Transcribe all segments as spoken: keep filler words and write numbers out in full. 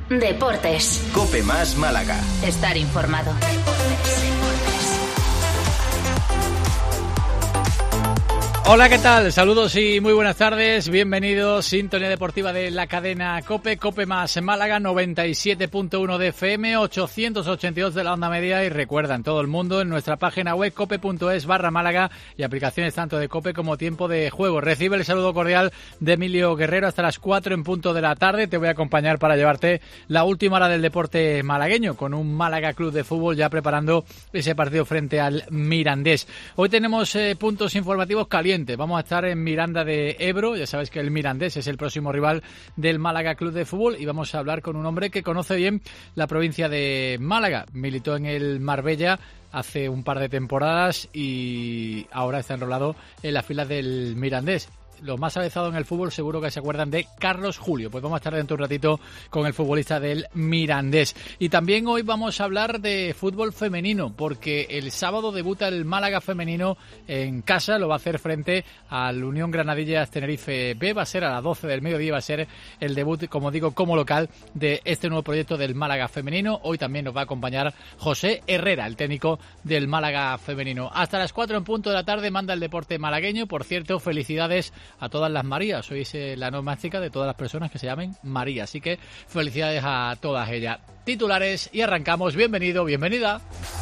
Deportes. COPE más Málaga. Estar informado. Hola, ¿qué tal? Saludos y muy buenas tardes. Bienvenidos. Sintonía deportiva de la cadena COPE. COPE más Málaga, noventa y siete punto uno de F M, ochocientos ochenta y dos de la onda media. Y recuerda, en todo el mundo, en nuestra página web cope punto es barra Málaga y aplicaciones tanto de COPE como Tiempo de Juego. Recibe el saludo cordial de Emilio Guerrero hasta las cuatro en punto de la tarde. Te voy a acompañar para llevarte la última hora del deporte malagueño, con un Málaga Club de Fútbol ya preparando ese partido frente al Mirandés. Hoy tenemos eh, puntos informativos calientes. Vamos a estar en Miranda de Ebro. Ya sabes que el Mirandés es el próximo rival del Málaga Club de Fútbol y vamos a hablar con un hombre que conoce bien la provincia de Málaga. Militó en el Marbella hace un par de temporadas y ahora está enrolado en las filas del Mirandés. Los más avezados en el fútbol seguro que se acuerdan de Carlos Julio. Pues vamos a estar dentro de un ratito con el futbolista del Mirandés. Y también hoy vamos a hablar de fútbol femenino, porque el sábado debuta el Málaga femenino en casa. Lo va a hacer frente al Unión Granadillas Tenerife B. Va a ser a las doce del mediodía, va a ser el debut, como digo, como local de este nuevo proyecto del Málaga femenino. Hoy también nos va a acompañar José Herrera, el técnico del Málaga femenino. Hasta las cuatro en punto de la tarde manda el deporte malagueño. Por cierto, felicidades a todas las Marías. Hoy es eh, la nomática de todas las personas que se llamen María, así que felicidades a todas ellas. Titulares y arrancamos. Bienvenido, bienvenida.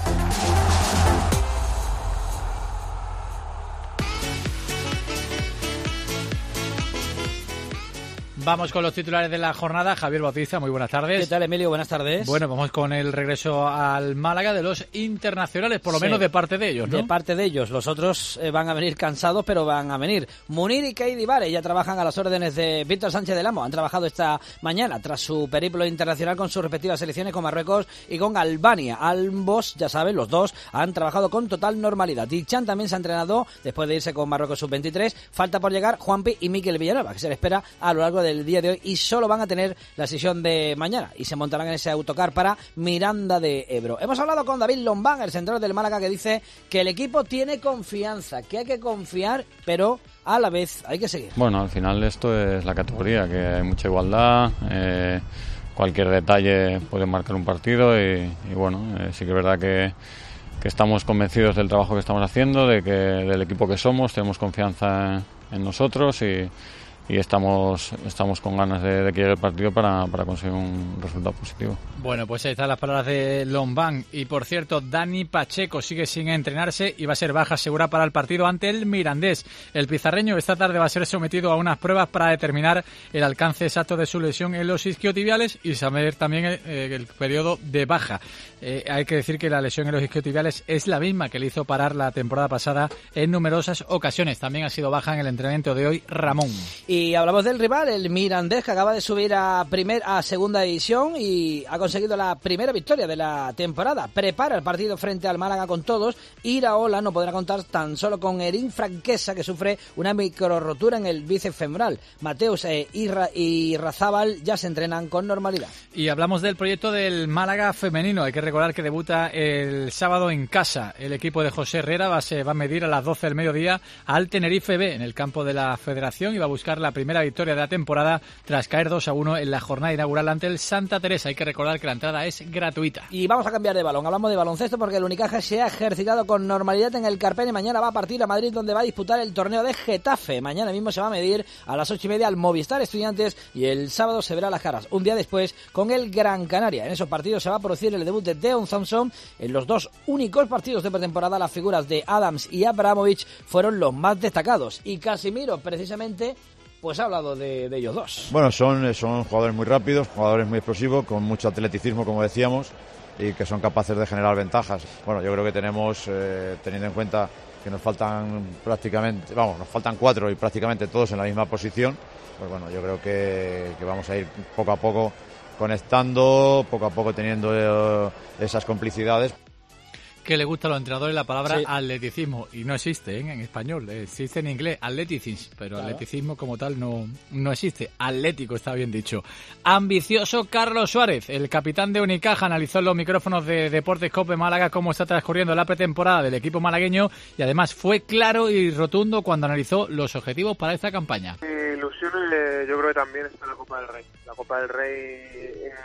Vamos con los titulares de la jornada. Javier Bautista, muy buenas tardes. ¿Qué tal, Emilio? Buenas tardes. Bueno, vamos con el regreso al Málaga de los internacionales, por lo sí, menos de parte de ellos, ¿no? De parte de ellos. Los otros eh, van a venir cansados, pero van a venir. Munir y Keidi Vare ya trabajan a las órdenes de Víctor Sánchez del Amo. Han trabajado esta mañana tras su periplo internacional con sus respectivas selecciones, con Marruecos y con Albania. Ambos, ya saben, los dos han trabajado con total normalidad. Dichan también se ha entrenado después de irse con Marruecos sub veintitrés. Falta por llegar Juanpi y Mikel Villanueva, que se le espera a lo largo del el día de hoy y solo van a tener la sesión de mañana y se montarán en ese autocar para Miranda de Ebro. Hemos hablado con David Lombán, el central del Málaga, que dice que el equipo tiene confianza, que hay que confiar, pero a la vez hay que seguir. Bueno, al final esto es la categoría, que hay mucha igualdad, eh, cualquier detalle puede marcar un partido y, y bueno, eh, sí que es verdad que que estamos convencidos del trabajo que estamos haciendo, de que del equipo que somos, tenemos confianza en nosotros y y estamos estamos con ganas de, de que llegue el partido para, para conseguir un resultado positivo. Bueno, pues ahí están las palabras de Lombán. Y por cierto, Dani Pacheco sigue sin entrenarse y va a ser baja segura para el partido ante el Mirandés. El pizarreño esta tarde va a ser sometido a unas pruebas para determinar el alcance exacto de su lesión en los isquiotibiales y saber también el, el periodo de baja. Eh, hay que decir que la lesión en los isquiotibiales es la misma que le hizo parar la temporada pasada en numerosas ocasiones. También ha sido baja en el entrenamiento de hoy Ramón. Y hablamos del rival, el Mirandés, que acaba de subir a primer a segunda división y ha conseguido la primera victoria de la temporada. Prepara el partido frente al Málaga con todos. Iraola no podrá contar tan solo con Erin Franquesa, que sufre una microrotura en el bíceps femoral. Mateus e Irra y Razábal ya se entrenan con normalidad. Y hablamos del proyecto del Málaga femenino. Hay que recordar que debuta el sábado en casa. El equipo de José Herrera va, se va a medir a las doce del mediodía al Tenerife B en el campo de la Federación y va a buscar la primera victoria de la temporada tras caer dos a uno en la jornada inaugural ante el Santa Teresa. Hay que recordar que la entrada es gratuita. Y vamos a cambiar de balón. Hablamos de baloncesto porque el Unicaja se ha ejercitado con normalidad en el Carpen y mañana va a partir a Madrid, donde va a disputar el torneo de Getafe. Mañana mismo se va a medir a las ocho y media al Movistar Estudiantes y el sábado se verá las caras un día después con el Gran Canaria. En esos partidos se va a producir el debut de Deon Thompson. En los dos únicos partidos de pretemporada, las figuras de Adams y Abramovich fueron los más destacados. Y Casimiro, precisamente, pues ha hablado de, de ellos dos. Bueno, son, son jugadores muy rápidos, jugadores muy explosivos, con mucho atleticismo, como decíamos, y que son capaces de generar ventajas. Bueno, yo creo que tenemos, eh, teniendo en cuenta que nos faltan prácticamente, vamos, nos faltan cuatro y prácticamente todos en la misma posición, pues bueno, yo creo que, que vamos a ir poco a poco conectando, poco a poco teniendo eh, esas complicidades. Que le gusta a los entrenadores la palabra sí. atleticismo y no existe ¿eh? en español, existe en inglés athleticism, pero claro. Atleticismo como tal no, no existe. Atlético está bien dicho. Ambicioso Carlos Suárez, el capitán de Unicaja, analizó en los micrófonos de Deportes COPE Málaga cómo está transcurriendo la pretemporada del equipo malagueño y además fue claro y rotundo cuando analizó los objetivos para esta campaña. Mi ilusión eh, yo creo que también está en la Copa del Rey. La Copa del Rey en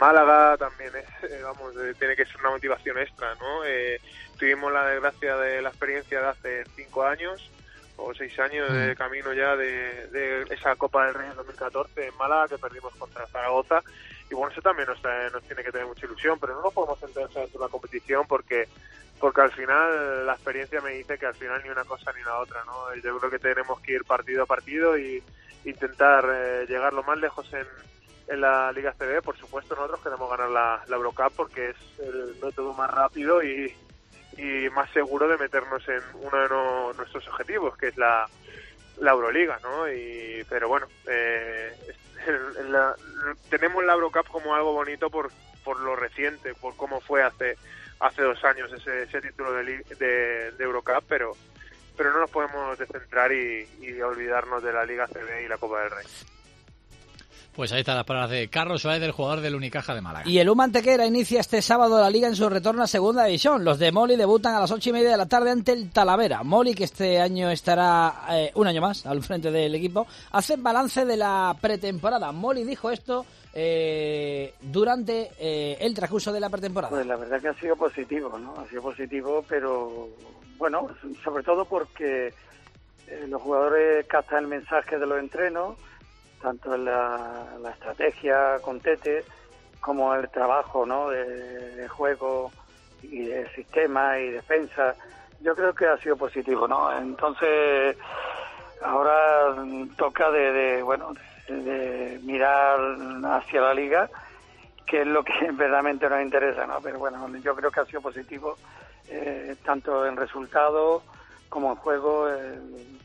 Málaga también es, eh, vamos, eh, tiene que ser una motivación extra, ¿no? Eh, tuvimos la desgracia de la experiencia de hace cinco años o seis años mm. de camino ya de, de esa Copa del Rey en dos mil catorce en Málaga, que perdimos contra Zaragoza, y bueno, eso también nos, nos tiene que tener mucha ilusión, pero no nos podemos centrar en la competición porque porque al final la experiencia me dice que al final ni una cosa ni la otra, ¿no? Yo creo que tenemos que ir partido a partido y intentar eh, llegar lo más lejos en, en la Liga A C B. Por supuesto, nosotros queremos ganar la, la Eurocup porque es el método más rápido y, y más seguro de meternos en uno de no, nuestros objetivos, que es la, la Euroliga, ¿no? Y, pero bueno, eh, en la, tenemos la Eurocup como algo bonito por, por lo reciente, por cómo fue hace hace dos años ese, ese título de, de, de Eurocup, pero pero no nos podemos descentrar y, y olvidarnos de la Liga A C B y la Copa del Rey. Pues ahí están las palabras de Carlos Suárez, del jugador del Unicaja de Málaga. Y el U Mantequera inicia este sábado la Liga en su retorno a Segunda División. Los de Moli debutan a las ocho y media de la tarde ante el Talavera. Moli, que este año estará eh, un año más al frente del equipo, hace balance de la pretemporada. Moli dijo esto eh, durante eh, el transcurso de la pretemporada. Pues la verdad que ha sido positivo, ¿no? Ha sido positivo, pero bueno, sobre todo porque eh, los jugadores captan el mensaje de los entrenos, tanto en la, la estrategia con Tete como el trabajo, ¿no? de, de juego y de sistema y defensa. Yo creo que ha sido positivo, ¿no? Entonces ahora toca de, de bueno de, de mirar hacia la liga, que es lo que verdaderamente nos interesa, ¿no? Pero bueno, yo creo que ha sido positivo eh, tanto en resultados como en juego. Eh,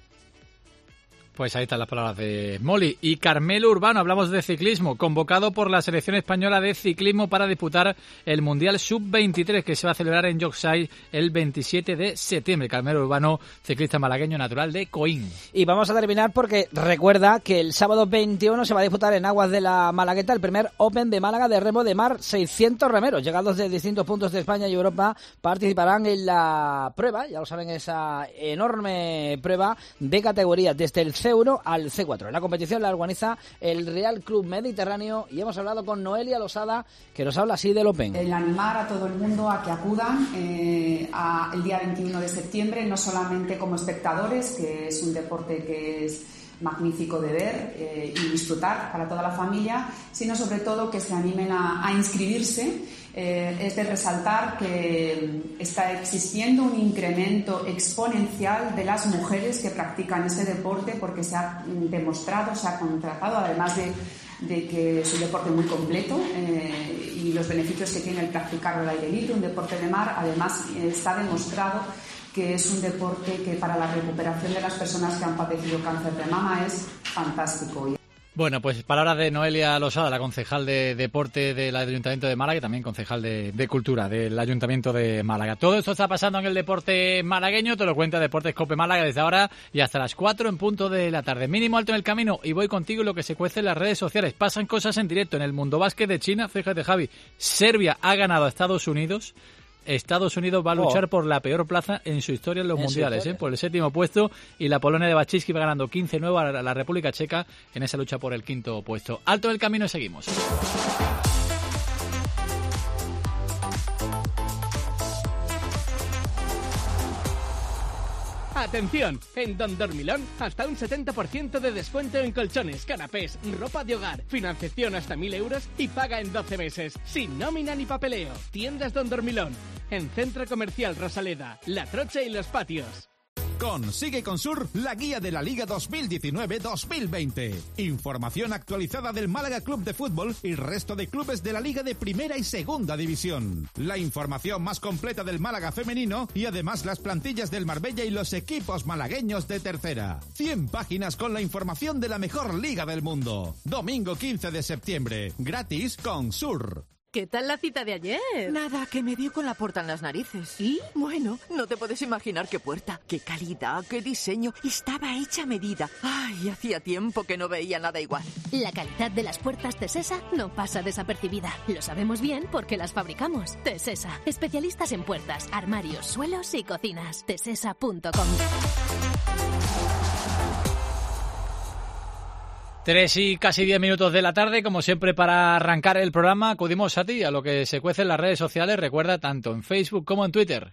Pues ahí están las palabras de Moli. Y Carmelo Urbano, hablamos de ciclismo, convocado por la selección española de ciclismo para disputar el Mundial sub veintitrés, que se va a celebrar en Yoxai el veintisiete de septiembre. Carmelo Urbano, ciclista malagueño natural de Coín. Y vamos a terminar porque recuerda que el sábado veintiuno se va a disputar en aguas de la Malagueta el primer Open de Málaga de remo de mar. seiscientos remeros llegados de distintos puntos de España y Europa participarán en la prueba, ya lo saben, esa enorme prueba de categorías desde el C uno al C cuatro. La competición la organiza el Real Club Mediterráneo y hemos hablado con Noelia Losada, que nos habla así del Open. El animar a todo el mundo a que acudan eh, a el día veintiuno de septiembre, no solamente como espectadores, que es un deporte que es magnífico de ver eh, y disfrutar para toda la familia, sino sobre todo que se animen a, a inscribirse. Eh, es de resaltar que está existiendo un incremento exponencial de las mujeres que practican ese deporte, porque se ha demostrado, se ha contratado, además de, de que es un deporte muy completo eh, y los beneficios que tiene el practicarlo al aire libre, un deporte de mar. Además está demostrado que es un deporte que para la recuperación de las personas que han padecido cáncer de mama es fantástico. Bueno, pues palabras de Noelia Losada, la concejal de Deporte del Ayuntamiento de Málaga y también concejal de, de Cultura del Ayuntamiento de Málaga. Todo esto está pasando en el deporte malagueño, te lo cuenta Deportes Cope Málaga desde ahora y hasta las cuatro en punto de la tarde. Mínimo alto en el camino y voy contigo en lo que se cuece en las redes sociales. Pasan cosas en directo en el mundo básquet de China. Fíjate, Javi, Serbia ha ganado a Estados Unidos. Estados Unidos va a luchar oh. por la peor plaza en su historia en los en mundiales, ¿eh? por el séptimo puesto, y la Polonia de Baczyński va ganando quince nueve a la República Checa en esa lucha por el quinto puesto. Alto del camino y seguimos. Atención, en Don Dormilón hasta un setenta por ciento de descuento en colchones, canapés, ropa de hogar, financiación hasta mil euros y paga en doce meses, sin nómina ni papeleo. Tiendas Don Dormilón, en Centro Comercial Rosaleda, La Trocha y Los Patios. Consigue con Sur la guía de la Liga dos mil diecinueve dos mil veinte. Información actualizada del Málaga Club de Fútbol y resto de clubes de la Liga de Primera y Segunda División. La información más completa del Málaga femenino y además las plantillas del Marbella y los equipos malagueños de Tercera. cien páginas con la información de la mejor liga del mundo. Domingo quince de septiembre. Gratis con Sur. ¿Qué tal la cita de ayer? Nada, que me dio con la puerta en las narices. ¿Y? Bueno, no te puedes imaginar qué puerta, qué calidad, qué diseño. Estaba hecha a medida. Ay, hacía tiempo que no veía nada igual. La calidad de las puertas Tesesa no pasa desapercibida. Lo sabemos bien porque las fabricamos. Tesesa, especialistas en puertas, armarios, suelos y cocinas. tesesa punto com. Tres y casi diez minutos de la tarde, como siempre para arrancar el programa, acudimos a ti, a lo que se cuece en las redes sociales, recuerda, tanto en Facebook como en Twitter.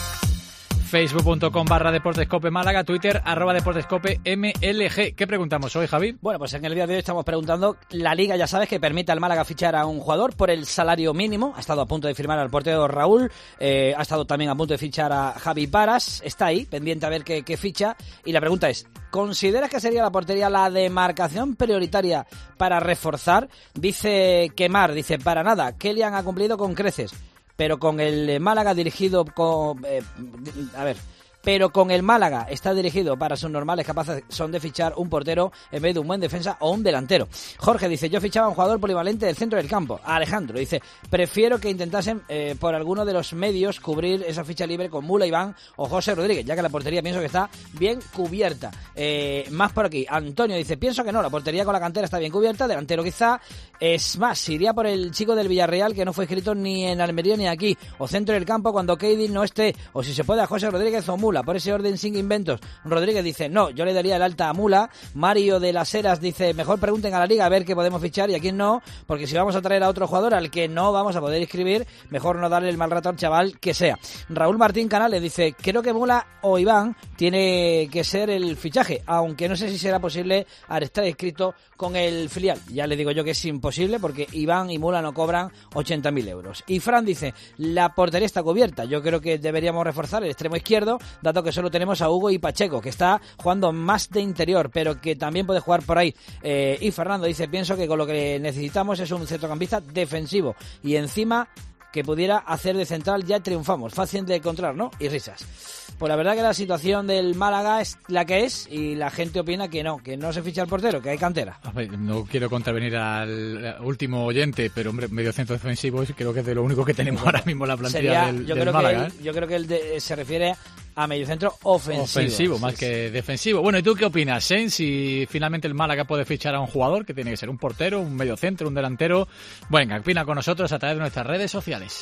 Facebook.com barra Deportescope Málaga, Twitter, arroba Deportescope M L G. ¿Qué preguntamos hoy, Javi? Bueno, pues en el día de hoy estamos preguntando, la Liga ya sabes que permite al Málaga fichar a un jugador por el salario mínimo, ha estado a punto de firmar al portero Raúl, eh, ha estado también a punto de fichar a Javi Paras, está ahí, pendiente a ver qué, qué ficha, y la pregunta es, ¿consideras que sería la portería la demarcación prioritaria para reforzar? Dice Quemar, dice, para nada, Kellyan ha cumplido con creces. Pero con el Málaga dirigido con... Eh, a ver... Pero con el Málaga está dirigido para sus normales capaces son de fichar un portero en vez de un buen defensa o un delantero. Jorge dice, yo fichaba a un jugador polivalente del centro del campo. Alejandro dice, prefiero que intentasen eh, por alguno de los medios cubrir esa ficha libre con Mula Iván o José Rodríguez, ya que la portería pienso que está bien cubierta. Eh, más por aquí, Antonio dice, pienso que no, la portería con la cantera está bien cubierta, delantero quizá. Es más, iría por el chico del Villarreal que no fue escrito ni en Almería ni aquí, o centro del campo cuando Keidi no esté, o si se puede a José Rodríguez o Mula. Por ese orden sin inventos. Rodríguez dice, no, yo le daría el alta a Mula. Mario de las Heras dice, mejor pregunten a la Liga a ver qué podemos fichar y a quién no, porque si vamos a traer a otro jugador al que no vamos a poder inscribir, mejor no darle el mal rato al chaval que sea. Raúl Martín Canales dice, creo que Mula o Iván tiene que ser el fichaje, aunque no sé si será posible al estar inscrito con el filial. Ya le digo yo que es imposible porque Iván y Mula no cobran ochenta mil euros. Y Fran dice, la portería está cubierta, yo creo que deberíamos reforzar el extremo izquierdo, dado que solo tenemos a Hugo y Pacheco, que está jugando más de interior, pero que también puede jugar por ahí. Eh, y Fernando dice, pienso que con lo que necesitamos es un centrocampista defensivo y encima que pudiera hacer de central ya triunfamos. Fácil de encontrar, ¿no? Y risas. Pues la verdad que la situación del Málaga es la que es y la gente opina que no, que no se ficha el portero, que hay cantera. No quiero contravenir al último oyente, pero hombre, medio centro defensivo creo que es de lo único que tenemos bueno, ahora mismo en la plantilla sería, del, yo del creo Málaga. Que él, ¿eh? Yo creo que él de, se refiere a mediocentro ofensivo. Ofensivo, más sí, que defensivo. Bueno, ¿y tú qué opinas, eh? Si finalmente el Málaga puede fichar a un jugador, que tiene que ser un portero, un mediocentro, un delantero. Venga, opina con nosotros a través de nuestras redes sociales.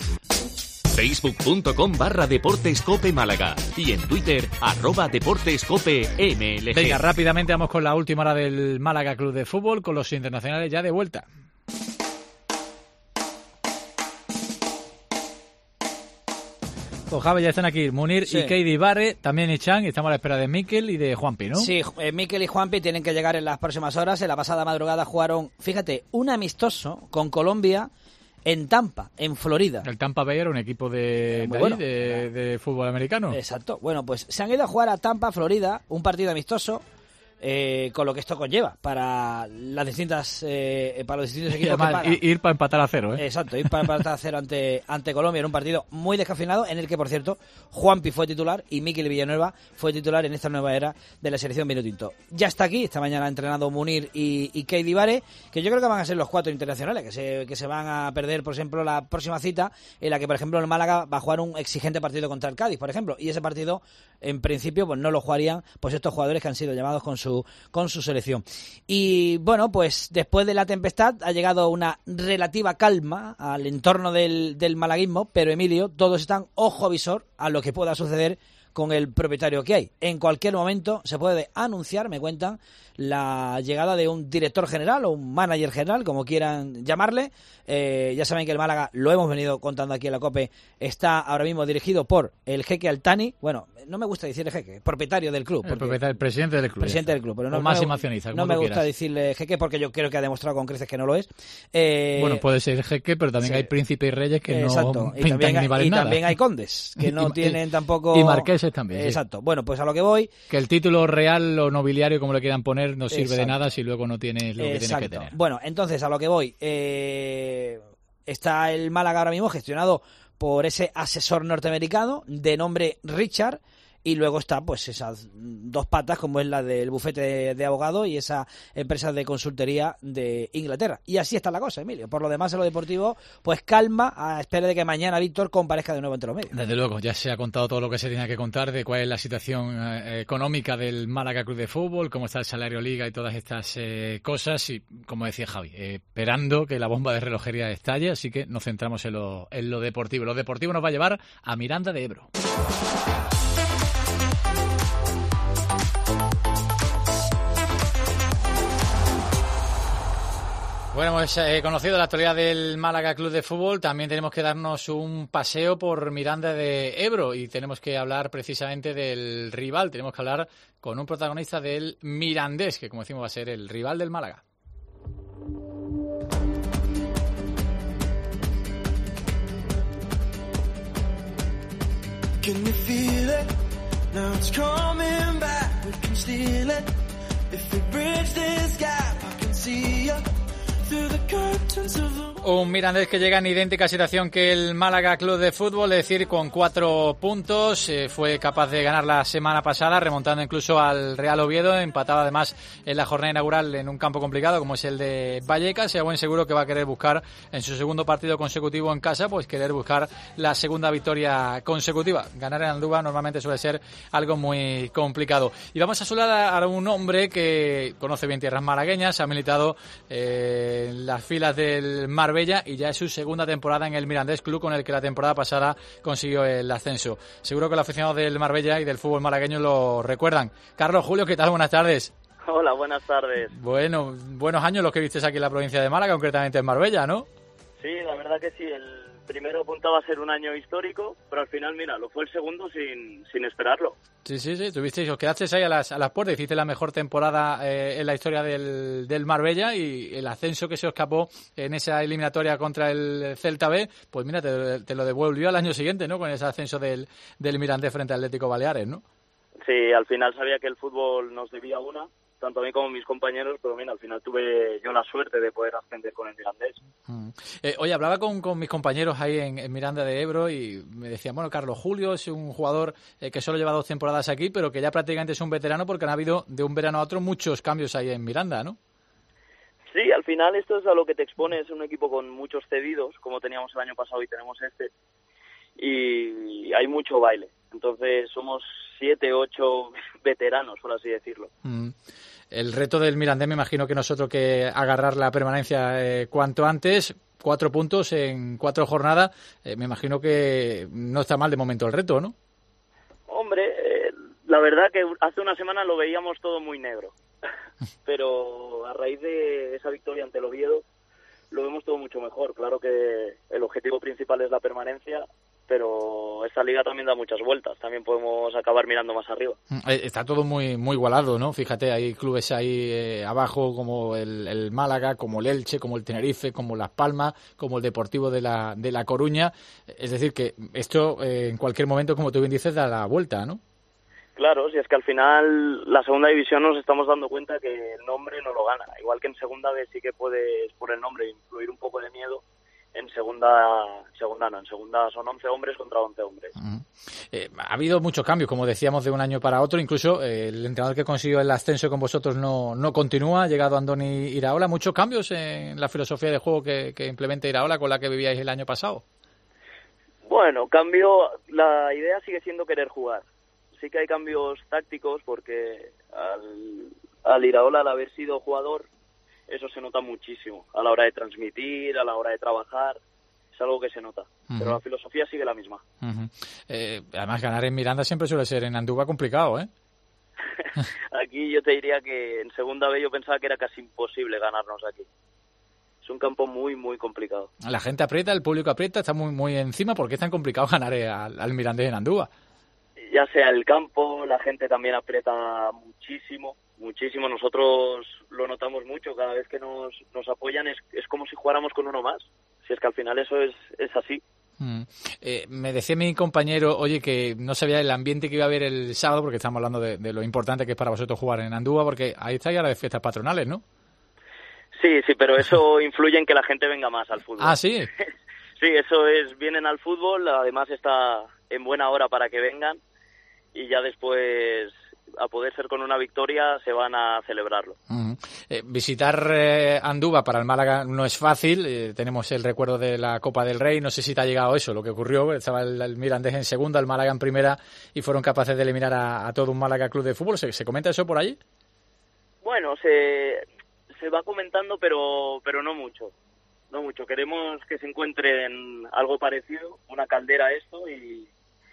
Facebook.com barra Deportescope Málaga y en Twitter, arroba Deportescope M L G. Venga, rápidamente vamos con la última hora del Málaga Club de Fútbol, con los internacionales ya de vuelta. Pues Javi, ya están aquí Munir sí. y Keidi Barre, también Ichan, y estamos a la espera de Mikel y de Juanpi, ¿no? Sí, eh, Mikel y Juanpi tienen que llegar en las próximas horas. En la pasada madrugada jugaron, fíjate, un amistoso con Colombia en Tampa, en Florida. El Tampa Bay era un equipo de, de, bueno. ahí, de, de fútbol americano. Exacto. Bueno, pues se han ido a jugar a Tampa, Florida, un partido amistoso. Eh, con lo que esto conlleva para las distintas eh, para los distintos equipos además, que pagan. Ir para empatar a cero, ¿eh? Exacto, ir para empatar a cero ante, ante Colombia en un partido muy descafeinado en el que, por cierto, Juanpi fue titular y Mikel Villanueva fue titular en esta nueva era de la selección vinotinto. Ya está aquí, esta mañana ha entrenado Munir y, y Keidi Barre, que yo creo que van a ser los cuatro internacionales que se, que se van a perder, por ejemplo, la próxima cita en la que, por ejemplo, el Málaga va a jugar un exigente partido contra el Cádiz, por ejemplo, y ese partido, en principio, pues no lo jugarían pues estos jugadores que han sido llamados con su con su selección. Y bueno, pues después de la tempestad ha llegado una relativa calma al entorno del, del malaguismo, pero Emilio, todos están ojo visor a lo que pueda suceder con el propietario que hay. En cualquier momento se puede anunciar, me cuentan, la llegada de un director general o un manager general, como quieran llamarle. Eh, ya saben que el Málaga, lo hemos venido contando aquí en la COPE, está ahora mismo dirigido por el jeque Altani. Bueno, no me gusta decir el jeque, propietario del club. El propietario, el presidente del club. Presidente del club. Pero no, o máximo accionista. No me gusta quieras. decirle jeque porque yo creo que ha demostrado con creces que no lo es. Eh, bueno, puede ser jeque, pero también sí. hay príncipes y reyes que Exacto. no pintan y ni valen y nada. Y también hay condes que no y, tienen tampoco... Y marqueses también. Exacto. Sí. Bueno, pues a lo que voy... Que el título real o nobiliario, como le quieran poner, no sirve Exacto. de nada si luego no tienes lo que Exacto. tienes que tener. Bueno, entonces a lo que voy... Eh... Está el Málaga ahora mismo gestionado por ese asesor norteamericano de nombre Richard, y luego está pues esas dos patas como es la del bufete de, de abogado y esa empresa de consultoría de Inglaterra. Y así está la cosa, Emilio. Por lo demás, en lo deportivo, pues calma a espera de que mañana Víctor comparezca de nuevo entre los medios. Desde luego, ya se ha contado todo lo que se tenía que contar de cuál es la situación eh, económica del Málaga Club de Fútbol, cómo está el salario liga y todas estas eh, cosas. Y como decía Javi, eh, esperando que la bomba de relojería estalle, así que nos centramos en lo, en lo deportivo. Lo deportivo nos va a llevar a Miranda de Ebro. Bueno, hemos eh, conocido la actualidad del Málaga Club de Fútbol. También tenemos que darnos un paseo por Miranda de Ebro y tenemos que hablar precisamente del rival. Tenemos que hablar con un protagonista del Mirandés, que como decimos va a ser el rival del Málaga. Can you feel it? Now it's coming back. We can steal it. If we bridge this gap, I can see you. Un Mirandés que llega en idéntica situación que el Málaga Club de Fútbol, es decir, con cuatro puntos. Eh, fue capaz de ganar la semana pasada, remontando incluso al Real Oviedo. Empataba además en la jornada inaugural en un campo complicado como es el de Vallecas. Y a buen seguro que va a querer buscar en su segundo partido consecutivo en casa, pues querer buscar la segunda victoria consecutiva. Ganar en Andúba normalmente suele ser algo muy complicado. Y vamos a saludar a un hombre que conoce bien tierras malagueñas, ha militado eh, en las filas del Marbella y ya es su segunda temporada en el Mirandés, club con el que la temporada pasada consiguió el ascenso. Seguro que los aficionados del Marbella y del fútbol malagueño lo recuerdan. Carlos, Julio, ¿qué tal? Buenas tardes. Hola, buenas tardes. Bueno, buenos años los que vistes aquí en la provincia de Málaga, concretamente en Marbella, ¿no? Sí, la verdad que sí. El primero apuntaba a ser un año histórico, pero al final, mira, lo fue el segundo sin, sin esperarlo. Sí, sí, sí, tuvisteis, os quedasteis ahí a las, a las puertas, hiciste la mejor temporada eh, en la historia del, del Marbella y el ascenso que se os escapó en esa eliminatoria contra el Celta B, pues mira, te, te lo devolvió al año siguiente, ¿no? Con ese ascenso del, del Mirandés frente al Atlético Baleares, ¿no? Sí, al final sabía que el fútbol nos debía una, tanto a mí como a mis compañeros, pero mira, al final tuve yo la suerte de poder ascender con el Mirandés. Mm. Eh, oye, hablaba con, con mis compañeros ahí en, en Miranda de Ebro y me decían, bueno, Carlos Julio es un jugador eh, que solo lleva dos temporadas aquí, pero que ya prácticamente es un veterano porque han habido de un verano a otro muchos cambios ahí en Miranda, ¿no? Sí, al final esto es a lo que te expones, un equipo con muchos cedidos, como teníamos el año pasado y tenemos este, y hay mucho baile. Entonces somos siete, ocho veteranos, por así decirlo. Mm. El reto del Mirandés me imagino que nosotros que agarrar la permanencia eh, cuanto antes, cuatro puntos en cuatro jornadas, eh, me imagino que no está mal de momento el reto, ¿no? Hombre, eh, la verdad que hace una semana lo veíamos todo muy negro, pero a raíz de esa victoria ante el Oviedo lo vemos todo mucho mejor. Claro que el objetivo principal es la permanencia, pero esta liga también da muchas vueltas, también podemos acabar mirando más arriba. Está todo muy muy igualado, ¿no? Fíjate, hay clubes ahí eh, abajo como el, el Málaga, como el Elche, como el Tenerife, como Las Palmas, como el Deportivo de la de La Coruña. Es decir, que esto eh, en cualquier momento, como tú bien dices, da la vuelta, ¿no? Claro, si es que al final la segunda división nos estamos dando cuenta que el nombre no lo gana. Igual que en segunda vez sí que puedes, por el nombre, influir un poco de miedo. En segunda, segunda no, en segunda son once hombres contra once hombres. Uh-huh. Eh, ha habido muchos cambios, como decíamos, de un año para otro. Incluso eh, el entrenador que consiguió el ascenso con vosotros no, no continúa. Ha llegado Andoni Iraola. Muchos cambios en la filosofía de juego que, que implementa Iraola con la que vivíais el año pasado. Bueno, cambio, la idea sigue siendo querer jugar. Sí que hay cambios tácticos porque al, al Iraola, al haber sido jugador, eso se nota muchísimo a la hora de transmitir, a la hora de trabajar, es algo que se nota, uh-huh. Pero la filosofía sigue la misma. Uh-huh. Eh, además, ganar en Miranda siempre suele ser en Andúba complicado, ¿eh? Aquí yo te diría que en segunda vez yo pensaba que era casi imposible ganarnos aquí. Es un campo muy, muy complicado. La gente aprieta, el público aprieta, está muy muy encima. ¿Por qué es tan complicado ganar al, al Mirandés en Andúba? Ya sea el campo, la gente también aprieta muchísimo. Muchísimo, nosotros lo notamos mucho, cada vez que nos, nos apoyan es, es como si jugáramos con uno más, si es que al final eso es, es así. Mm. Eh, me decía mi compañero, oye, que no sabía el ambiente que iba a haber el sábado, porque estamos hablando de, de lo importante que es para vosotros jugar en Andúba, porque ahí está ya las fiestas patronales, ¿no? Sí, sí, pero eso influye en que la gente venga más al fútbol. Ah, ¿sí? Sí, eso es, vienen al fútbol, además está en buena hora para que vengan y ya después, a poder ser con una victoria, se van a celebrarlo. Uh-huh. Eh, visitar eh, Andúba para el Málaga no es fácil. Eh, tenemos el recuerdo de la Copa del Rey. No sé si te ha llegado eso, lo que ocurrió. Estaba el, el Mirandés en segunda, el Málaga en primera y fueron capaces de eliminar a, a todo un Málaga Club de Fútbol. ¿Se, se comenta eso por allí? Bueno, se, se va comentando, pero, pero no mucho. No mucho. Queremos que se encuentren algo parecido, una caldera a esto y...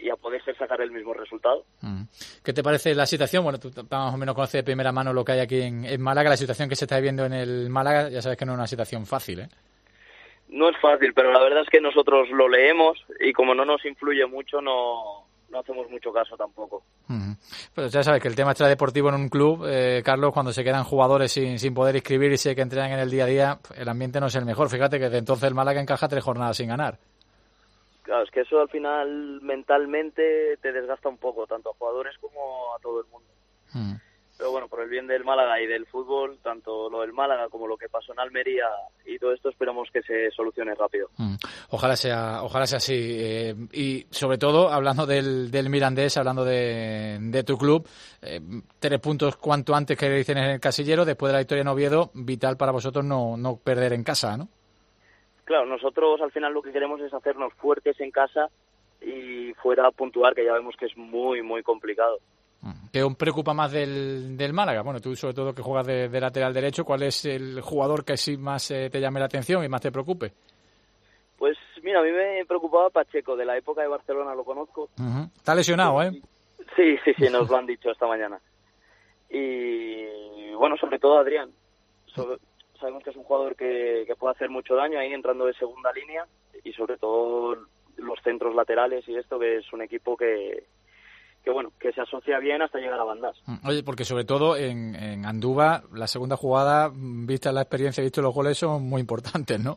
y a poder ser sacar el mismo resultado. ¿Qué te parece la situación? Bueno, tú más o menos conoces de primera mano lo que hay aquí en, en Málaga, la situación que se está viviendo en el Málaga, ya sabes que no es una situación fácil, ¿eh? No es fácil, pero la verdad es que nosotros lo leemos y como no nos influye mucho, no, no hacemos mucho caso tampoco. Uh-huh. Pero ya sabes que el tema extradeportivo en un club, eh, Carlos, cuando se quedan jugadores sin, sin poder inscribirse, que entrenan en el día a día, el ambiente no es el mejor. Fíjate que desde entonces el Málaga encaja tres jornadas sin ganar. Claro, es que eso al final mentalmente te desgasta un poco, tanto a jugadores como a todo el mundo. Uh-huh. Pero bueno, por el bien del Málaga y del fútbol, tanto lo del Málaga como lo que pasó en Almería y todo esto, esperamos que se solucione rápido. Mm. Ojalá sea ojalá sea así. Eh, y sobre todo, hablando del, del Mirandés, hablando de, de tu club, eh, tres puntos cuanto antes que dicen en el casillero, después de la victoria en Oviedo, vital para vosotros no, no perder en casa, ¿no? Claro, nosotros al final lo que queremos es hacernos fuertes en casa y fuera puntuar, que ya vemos que es muy, muy complicado. ¿Qué os preocupa más del, del Málaga? Bueno, tú sobre todo que juegas de, de lateral derecho, ¿cuál es el jugador que sí más eh, te llame la atención y más te preocupe? Pues mira, a mí me preocupaba Pacheco, de la época de Barcelona lo conozco. Uh-huh. Está lesionado, ¿eh? Sí, sí, sí, nos lo han dicho esta mañana. Y bueno, sobre todo Adrián. Sobre, sabemos que es un jugador que, que puede hacer mucho daño ahí entrando de segunda línea y sobre todo los centros laterales y esto, que es un equipo que... que bueno, que se asocia bien hasta llegar a bandas. Oye, porque sobre todo en, en Andúba, la segunda jugada, vista la experiencia y visto los goles, son muy importantes, ¿no?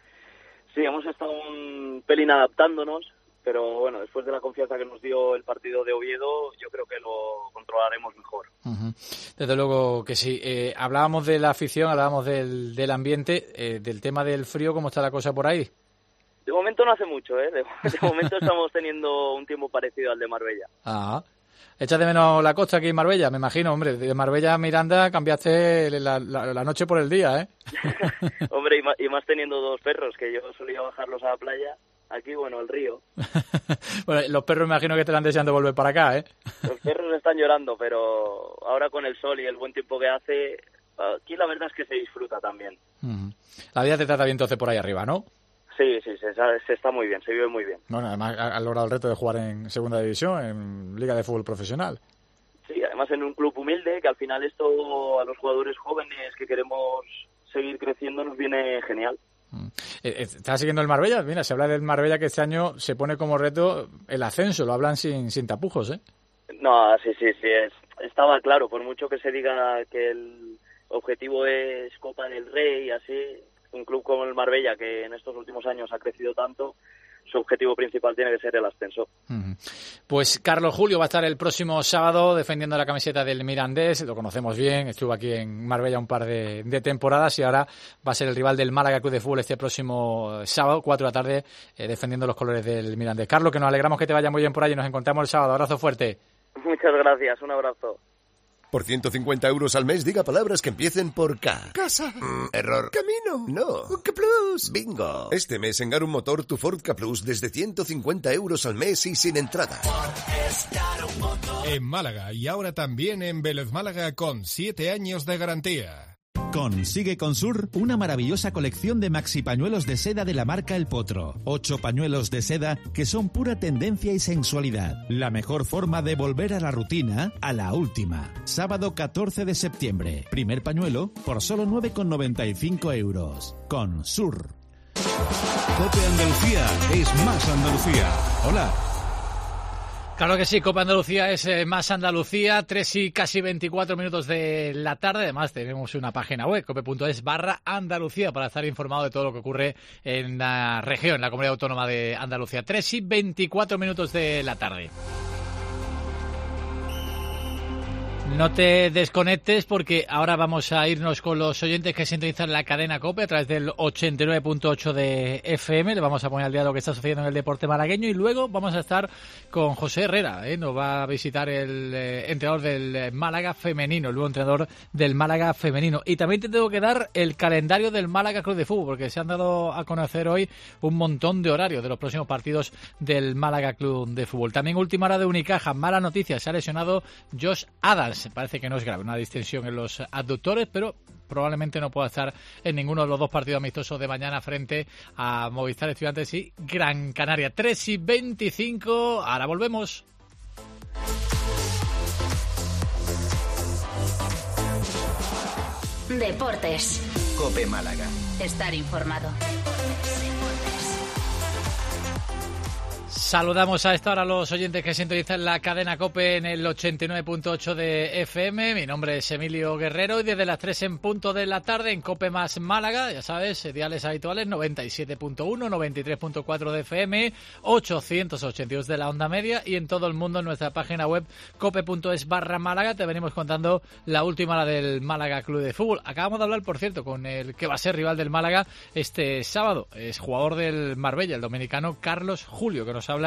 Sí, hemos estado un pelín adaptándonos, pero bueno, después de la confianza que nos dio el partido de Oviedo, yo creo que lo controlaremos mejor. Uh-huh. Desde luego que sí. Eh, hablábamos de la afición, hablábamos del, del ambiente, eh, del tema del frío, ¿cómo está la cosa por ahí? De momento no hace mucho, ¿eh? De, de momento estamos teniendo un tiempo parecido al de Marbella. Ah, ¿echas de menos la costa aquí en Marbella? Me imagino, hombre. De Marbella a Miranda cambiaste la, la, la noche por el día, ¿eh? Hombre, y más, y más teniendo dos perros, que yo solía bajarlos a la playa. Aquí, bueno, el río. Bueno, los perros me imagino que te están deseando volver para acá, ¿eh? Los perros están llorando, pero ahora con el sol y el buen tiempo que hace, aquí la verdad es que se disfruta también. Uh-huh. La vida te trata bien entonces por ahí arriba, ¿no? Sí, sí, se, se está muy bien, se vive muy bien. Bueno, además has logrado el reto de jugar en segunda división, en Liga de Fútbol Profesional. Sí, además en un club humilde, que al final esto a los jugadores jóvenes que queremos seguir creciendo nos viene genial. ¿Estás siguiendo el Marbella? Mira, se habla del Marbella que este año se pone como reto el ascenso, lo hablan sin, sin tapujos, ¿eh? No, sí, sí, sí, es, estaba claro, por mucho que se diga que el objetivo es Copa del Rey, así... Un club como el Marbella, que en estos últimos años ha crecido tanto, su objetivo principal tiene que ser el ascenso. Uh-huh. Pues Carlos Julio va a estar el próximo sábado defendiendo la camiseta del Mirandés, lo conocemos bien, estuvo aquí en Marbella un par de, de temporadas y ahora va a ser el rival del Málaga Club de Fútbol este próximo sábado, cuatro de la tarde, eh, defendiendo los colores del Mirandés. Carlos, que nos alegramos que te vaya muy bien por allí, nos encontramos el sábado, abrazo fuerte. Muchas gracias, un abrazo. Por ciento cincuenta euros al mes, diga palabras que empiecen por K. Casa. Mm, error. Camino. No. K Plus. Bingo. Este mes en Garum Motor tu Ford K Plus desde ciento cincuenta euros al mes y sin entrada. En Málaga y ahora también en Vélez Málaga con siete años de garantía. Consigue con Sur una maravillosa colección de maxi pañuelos de seda de la marca El Potro. Ocho pañuelos de seda que son pura tendencia y sensualidad. La mejor forma de volver a la rutina a la última. Sábado catorce de septiembre. Primer pañuelo por solo nueve con noventa y cinco euros. Con Sur. Cope Andalucía es más Andalucía. Hola. Claro que sí, Copa Andalucía es eh, más Andalucía, tres y casi veinticuatro minutos de la tarde. Además tenemos una página web, cope.es barra Andalucía, para estar informado de todo lo que ocurre en la región, en la comunidad autónoma de Andalucía. tres y veinticuatro minutos de la tarde. No te desconectes porque ahora vamos a irnos con los oyentes que sintonizan la cadena COPE a través del ochenta y nueve punto ocho de F M. Le vamos a poner al día lo que está sucediendo en el deporte malagueño y luego vamos a estar con José Herrera, ¿eh? Nos va a visitar el eh, entrenador del Málaga femenino, el nuevo entrenador del Málaga femenino. Y también te tengo que dar el calendario del Málaga Club de Fútbol, porque se han dado a conocer hoy un montón de horarios de los próximos partidos del Málaga Club de Fútbol. También última hora de Unicaja, mala noticia, se ha lesionado Josh Adams. además parece que no es grave, una distensión en los abductores, pero probablemente no pueda estar en ninguno de los dos partidos amistosos de mañana frente a Movistar Estudiantes y Gran Canaria. Tres y veinticinco, ahora volvemos. Deportes. COPE Málaga. Estar informado. Saludamos a esta hora a los oyentes que sintonizan la cadena COPE en el ochenta y nueve punto ocho de F M. Mi nombre es Emilio Guerrero y desde las tres en punto de la tarde en COPE más Málaga, ya sabes, diales habituales noventa y siete punto uno, noventa y tres punto cuatro de F M, ochocientos ochenta y dos de la onda media y en todo el mundo en nuestra página web cope.es barra Málaga. Te venimos contando la última hora del Málaga Club de Fútbol. Acabamos de hablar, por cierto, con el que va a ser rival del Málaga este sábado. Es jugador del Marbella, el dominicano Carlos Julio, que nos habla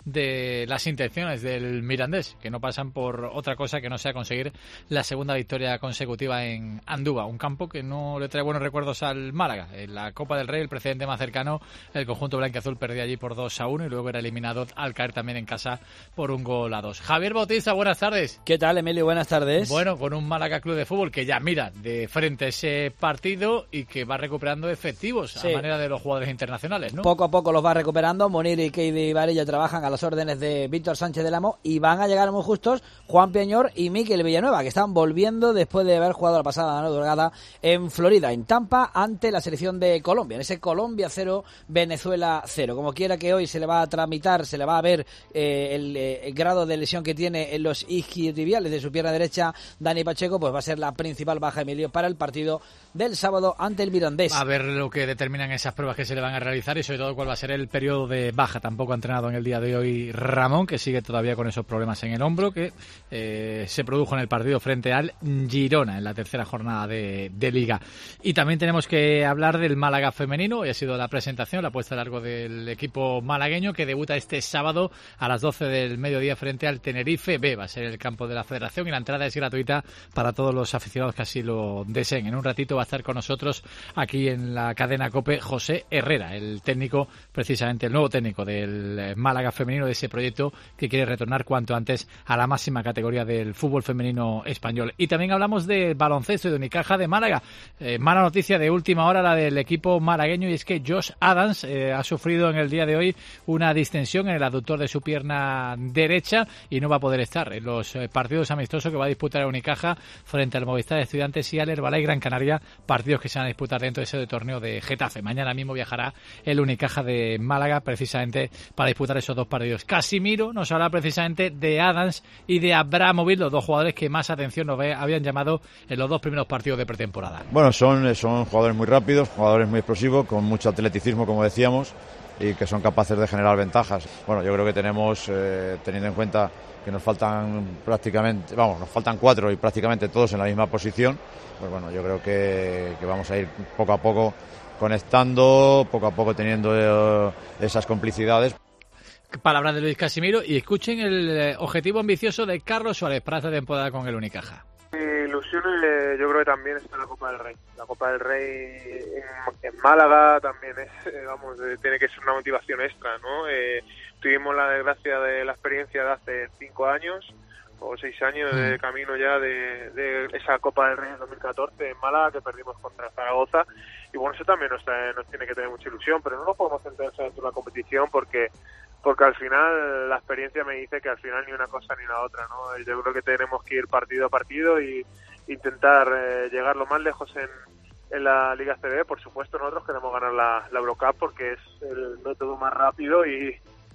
de las intenciones del Mirandés, que no pasan por otra cosa que no sea conseguir la segunda victoria consecutiva en Andúba, un campo que no le trae buenos recuerdos al Málaga. En la Copa del Rey, el precedente más cercano, el conjunto blanquiazul perdía allí por dos a uno y luego era eliminado al caer también en casa por un gol a dos. Javier Bautista, buenas tardes. ¿Qué tal, Emilio? Buenas tardes. Bueno, con un Málaga Club de Fútbol que ya mira de frente ese partido y que va recuperando efectivos sí. a manera de los jugadores internacionales, ¿no? Poco a poco los va recuperando. Munir y Keidi Varela trabajan a las órdenes de Víctor Sánchez del Amo y van a llegar muy justos Juan Peñor y Mikel Villanueva, que están volviendo después de haber jugado la pasada madrugada en Florida, en Tampa, ante la selección de Colombia, en ese Colombia cero, Venezuela cero. Como quiera que hoy se le va a tramitar, se le va a ver eh, el, eh, el grado de lesión que tiene en los isquiotibiales de su pierna derecha Dani Pacheco, pues va a ser la principal baja, Emilio, para el partido del sábado ante el Mirandés. A ver lo que determinan esas pruebas que se le van a realizar y sobre todo cuál va a ser el periodo de baja. Tampoco ha entrenado en el día de hoy Ramón, que sigue todavía con esos problemas en el hombro que eh, se produjo en el partido frente al Girona en la tercera jornada de, de Liga. Y también tenemos que hablar del Málaga femenino. Hoy ha sido la presentación, la puesta a largo del equipo malagueño que debuta este sábado a las doce del mediodía frente al Tenerife B. Va a ser el campo de la Federación y la entrada es gratuita para todos los aficionados que así lo deseen. En un ratito va a estar con nosotros aquí en la cadena COPE José Herrera, el técnico, precisamente el nuevo técnico del Málaga femenino, de ese proyecto que quiere retornar cuanto antes a la máxima categoría del fútbol femenino español. Y también hablamos del baloncesto y de Unicaja de Málaga. Eh, mala noticia de última hora la del equipo malagueño, y es que Josh Adams eh, ha sufrido en el día de hoy una distensión en el aductor de su pierna derecha y no va a poder estar en los eh, partidos amistosos que va a disputar el Unicaja frente al Movistar Estudiantes y al Herbalife Gran Canaria, partidos que se van a disputar dentro de ese torneo de Getafe. Mañana mismo viajará el Unicaja de Málaga precisamente para disputar esos dos partidos. Casimiro nos habla precisamente de Adams y de Abramovic, los dos jugadores que más atención nos habían llamado en los dos primeros partidos de pretemporada. Bueno, son, son jugadores muy rápidos, jugadores muy explosivos, con mucho atleticismo, como decíamos, y que son capaces de generar ventajas. Bueno, yo creo que tenemos, eh, teniendo en cuenta que nos faltan prácticamente, vamos, nos faltan cuatro y prácticamente todos en la misma posición, pues bueno, yo creo que, que vamos a ir poco a poco conectando, poco a poco teniendo eh, esas complicidades. Palabras de Luis Casimiro y escuchen el objetivo ambicioso de Carlos Suárez para esta temporada con el Unicaja. Mi ilusión eh, yo creo que también está en la Copa del Rey. La Copa del Rey en, en Málaga también es, eh, vamos, eh, tiene que ser una motivación extra, ¿no? Eh, tuvimos la desgracia de la experiencia de hace cinco años o seis años de camino ya de, de esa Copa del Rey en dos mil catorce en Málaga que perdimos contra Zaragoza, y bueno, eso también nos, trae, nos tiene que tener mucha ilusión, pero no nos podemos centrar en la competición porque porque al final la experiencia me dice que al final ni una cosa ni la otra, ¿no? Yo creo que tenemos que ir partido a partido y intentar eh, llegar lo más lejos en, en la Liga C B. Por supuesto, nosotros queremos ganar la, la Eurocup porque es el método más rápido y,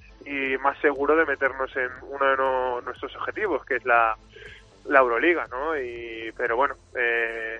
y más seguro de meternos en uno de no, nuestros objetivos, que es la, la Euroliga, ¿no? Y pero bueno, eh,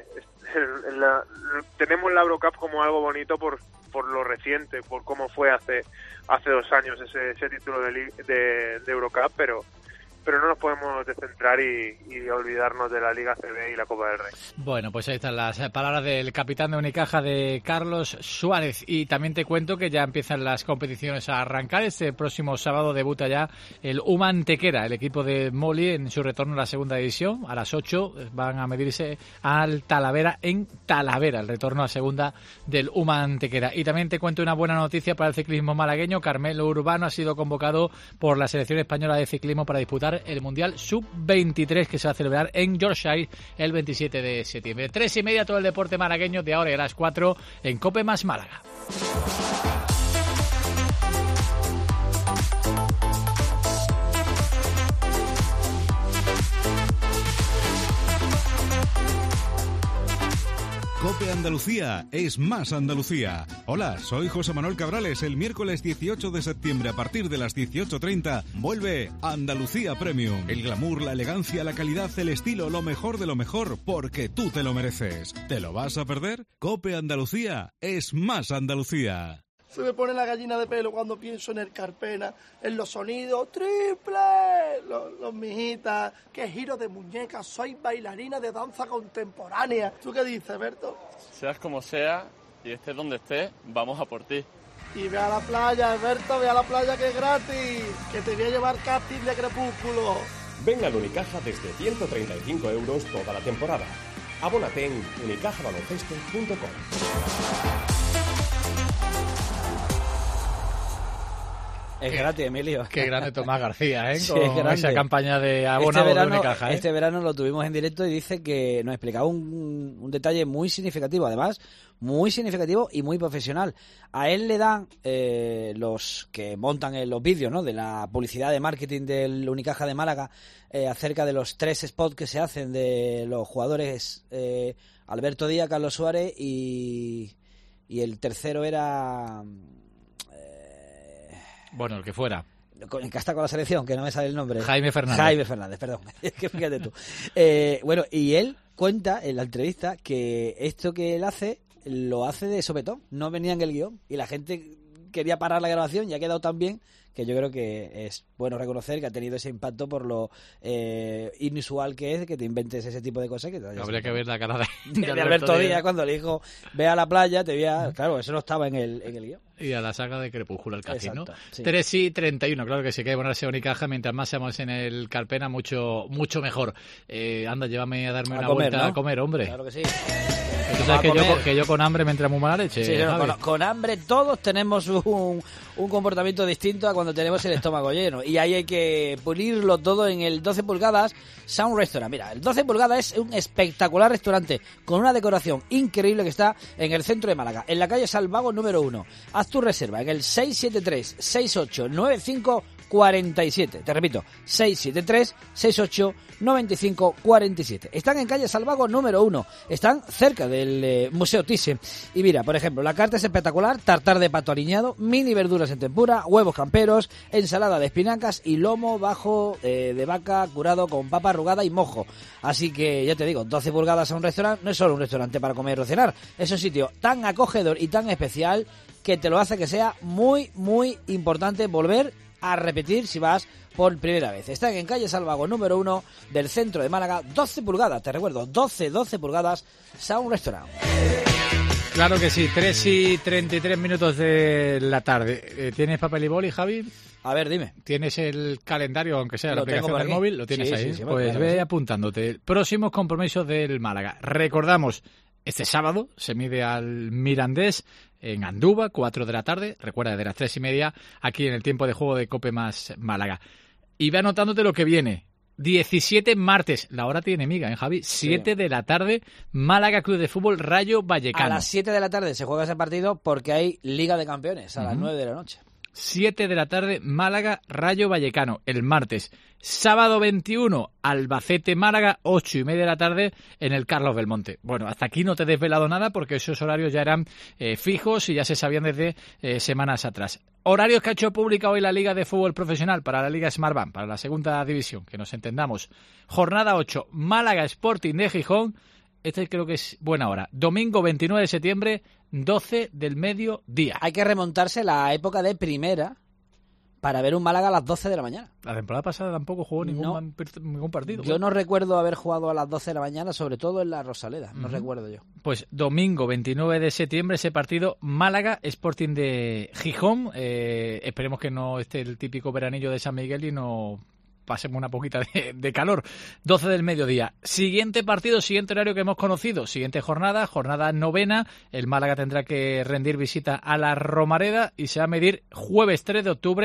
la, tenemos la Eurocup como algo bonito por por lo reciente, por cómo fue hace hace dos años ese, ese título de, de, de Eurocup, pero pero no nos podemos descentrar y, y olvidarnos de la Liga C B y la Copa del Rey. Bueno, pues ahí están las palabras del capitán de Unicaja, de Carlos Suárez. Y también te cuento que ya empiezan las competiciones a arrancar. Este próximo sábado debuta ya el UMA Antequera, el equipo de Moli, en su retorno a la segunda división. A las ocho van a medirse al Talavera en Talavera, el retorno a segunda del UMA Antequera. Y también te cuento una buena noticia para el ciclismo malagueño. Carmelo Urbano ha sido convocado por la selección española de ciclismo para disputar jugar el Mundial sub veintitrés que se va a celebrar en Yorkshire el veintisiete de septiembre. Tres y media todo el deporte malagueño de ahora y a las cuatro en Cope más Málaga. COPE Andalucía es más Andalucía. Hola, soy José Manuel Cabrales. El miércoles dieciocho de septiembre a partir de las dieciocho treinta vuelve Andalucía Premium. El glamour, la elegancia, la calidad, el estilo, lo mejor de lo mejor, porque tú te lo mereces. ¿Te lo vas a perder? COPE Andalucía es más Andalucía. Se me pone la gallina de pelo cuando pienso en el Carpena, en los sonidos triple, los, los mijitas, qué giro de muñeca, soy bailarina de danza contemporánea. ¿Tú qué dices, Berto? Seas como sea y estés donde estés, vamos a por ti. Y ve a la playa, Berto, ve a la playa que es gratis, que te voy a llevar casting de Crepúsculo. Venga al Unicaja desde ciento treinta y cinco euros toda la temporada. Abónate en unicaja baloncesto punto com. Es gratis, Emilio. Qué grande Tomás García, ¿eh? Sí, Con esa campaña de abonado este verano, de Unicaja, ¿eh? Este verano lo tuvimos en directo y dice que nos explicaba un, un detalle muy significativo, además, muy significativo y muy profesional. A él le dan eh, los que montan eh, los vídeos, ¿no?, de la publicidad de marketing del Unicaja de Málaga eh, acerca de los tres spots que se hacen de los jugadores eh, Alberto Díaz, Carlos Suárez y, y el tercero era... Bueno, el que fuera. El que está con la selección, que no me sale el nombre. Jaime Fernández. Jaime Fernández, perdón. Es que fíjate tú. Eh, bueno, y él cuenta en la entrevista que esto que él hace, lo hace de sopetón. No venía en el guión. Y la gente quería parar la grabación y ha quedado tan bien que yo creo que es bueno reconocer que ha tenido ese impacto por lo eh, inusual que es que te inventes ese tipo de cosas. Que te habría que ver la cara de, de, de Alberto, Alberto Díaz cuando le dijo ve a la playa, te voy a... Claro, eso no estaba en el, en el guión. Y a la saga de Crepúsculo, el casting, ¿no? Sí. tres y treinta y uno, claro que sí, que hay que ponerse Unicaja, mientras más seamos en el Carpena, mucho mucho mejor. Eh, anda, llévame a darme a una comer, vuelta ¿no? a comer, hombre. Claro que sí. ¿Tú sabes que yo, que yo con hambre me entra muy mala leche? Sí, no, con, con hambre todos tenemos un, un comportamiento distinto a cuando tenemos el estómago lleno. Y ahí hay que pulirlo todo en el doce pulgadas Sound Restaurant. Mira, el doce pulgadas es un espectacular restaurante con una decoración increíble que está en el centro de Málaga, en la calle Salvago número uno. Haz tu reserva en el seis siete tres, seis ocho nueve cinco cuatro siete. Te repito, seis siete tres, seis ocho nueve cinco cuatro siete. Están en calle Salvago número uno. Están cerca del eh, Museo Thyssen. Y mira, por ejemplo, la carta es espectacular: tartar de pato aliñado, mini verduras en tempura, huevos camperos, ensalada de espinacas y lomo bajo eh, de vaca curado con papa arrugada y mojo. Así que ya te digo, doce pulgadas a un restaurante no es solo un restaurante para comer o cenar, es un sitio tan acogedor y tan especial que te lo hace que sea muy, muy importante volver a repetir si vas por primera vez. Están en calle Salvago número uno del centro de Málaga, doce pulgadas, te recuerdo, doce, doce pulgadas, Sound Restaurant. Claro que sí, tres y treinta y tres minutos de la tarde. ¿Tienes papel y boli, Javi? A ver, dime. ¿Tienes el calendario, aunque sea la Lo aplicación del móvil? ¿Lo tienes sí, ahí? Sí, sí, pues claro, ve sí. apuntándote. Próximos compromisos del Málaga. Recordamos, este sábado se mide al Mirandés en Andúba, cuatro de la tarde, recuerda, de las tres y media, aquí en el tiempo de juego de Cope más Málaga. Y ve anotándote lo que viene. diecisiete martes, la hora tiene miga, ¿eh, Javi? siete sí. de la tarde, Málaga Club de Fútbol Rayo Vallecano. A las siete de la tarde se juega ese partido porque hay Liga de Campeones a uh-huh. las nueve de la noche. siete de la tarde, Málaga Rayo Vallecano, el martes. Sábado veintiuno, Albacete Málaga, ocho y media de la tarde en el Carlos Belmonte. Bueno, hasta aquí no te he desvelado nada porque esos horarios ya eran eh, fijos y ya se sabían desde eh, semanas atrás. Horarios que ha hecho pública hoy la Liga de Fútbol Profesional para la Liga Smartbank, para la segunda división, que nos entendamos. Jornada ocho, Málaga Sporting de Gijón. Este creo que es buena hora. Domingo veintinueve de septiembre, doce del mediodía. Hay que remontarse a la época de primera para ver un Málaga a las doce de la mañana. La temporada pasada tampoco jugó ningún, no. man, ningún partido. Yo no recuerdo haber jugado a las doce de la mañana, sobre todo en la Rosaleda. No uh-huh. recuerdo yo. Pues domingo veintinueve de septiembre, ese partido Málaga Sporting de Gijón. Eh, esperemos que no esté el típico veranillo de San Miguel y no pasemos una poquita de, de calor. doce del mediodía. Siguiente partido, siguiente horario que hemos conocido. Siguiente jornada, jornada novena. El Málaga tendrá que rendir visita a la Romareda y se va a medir jueves tres de octubre,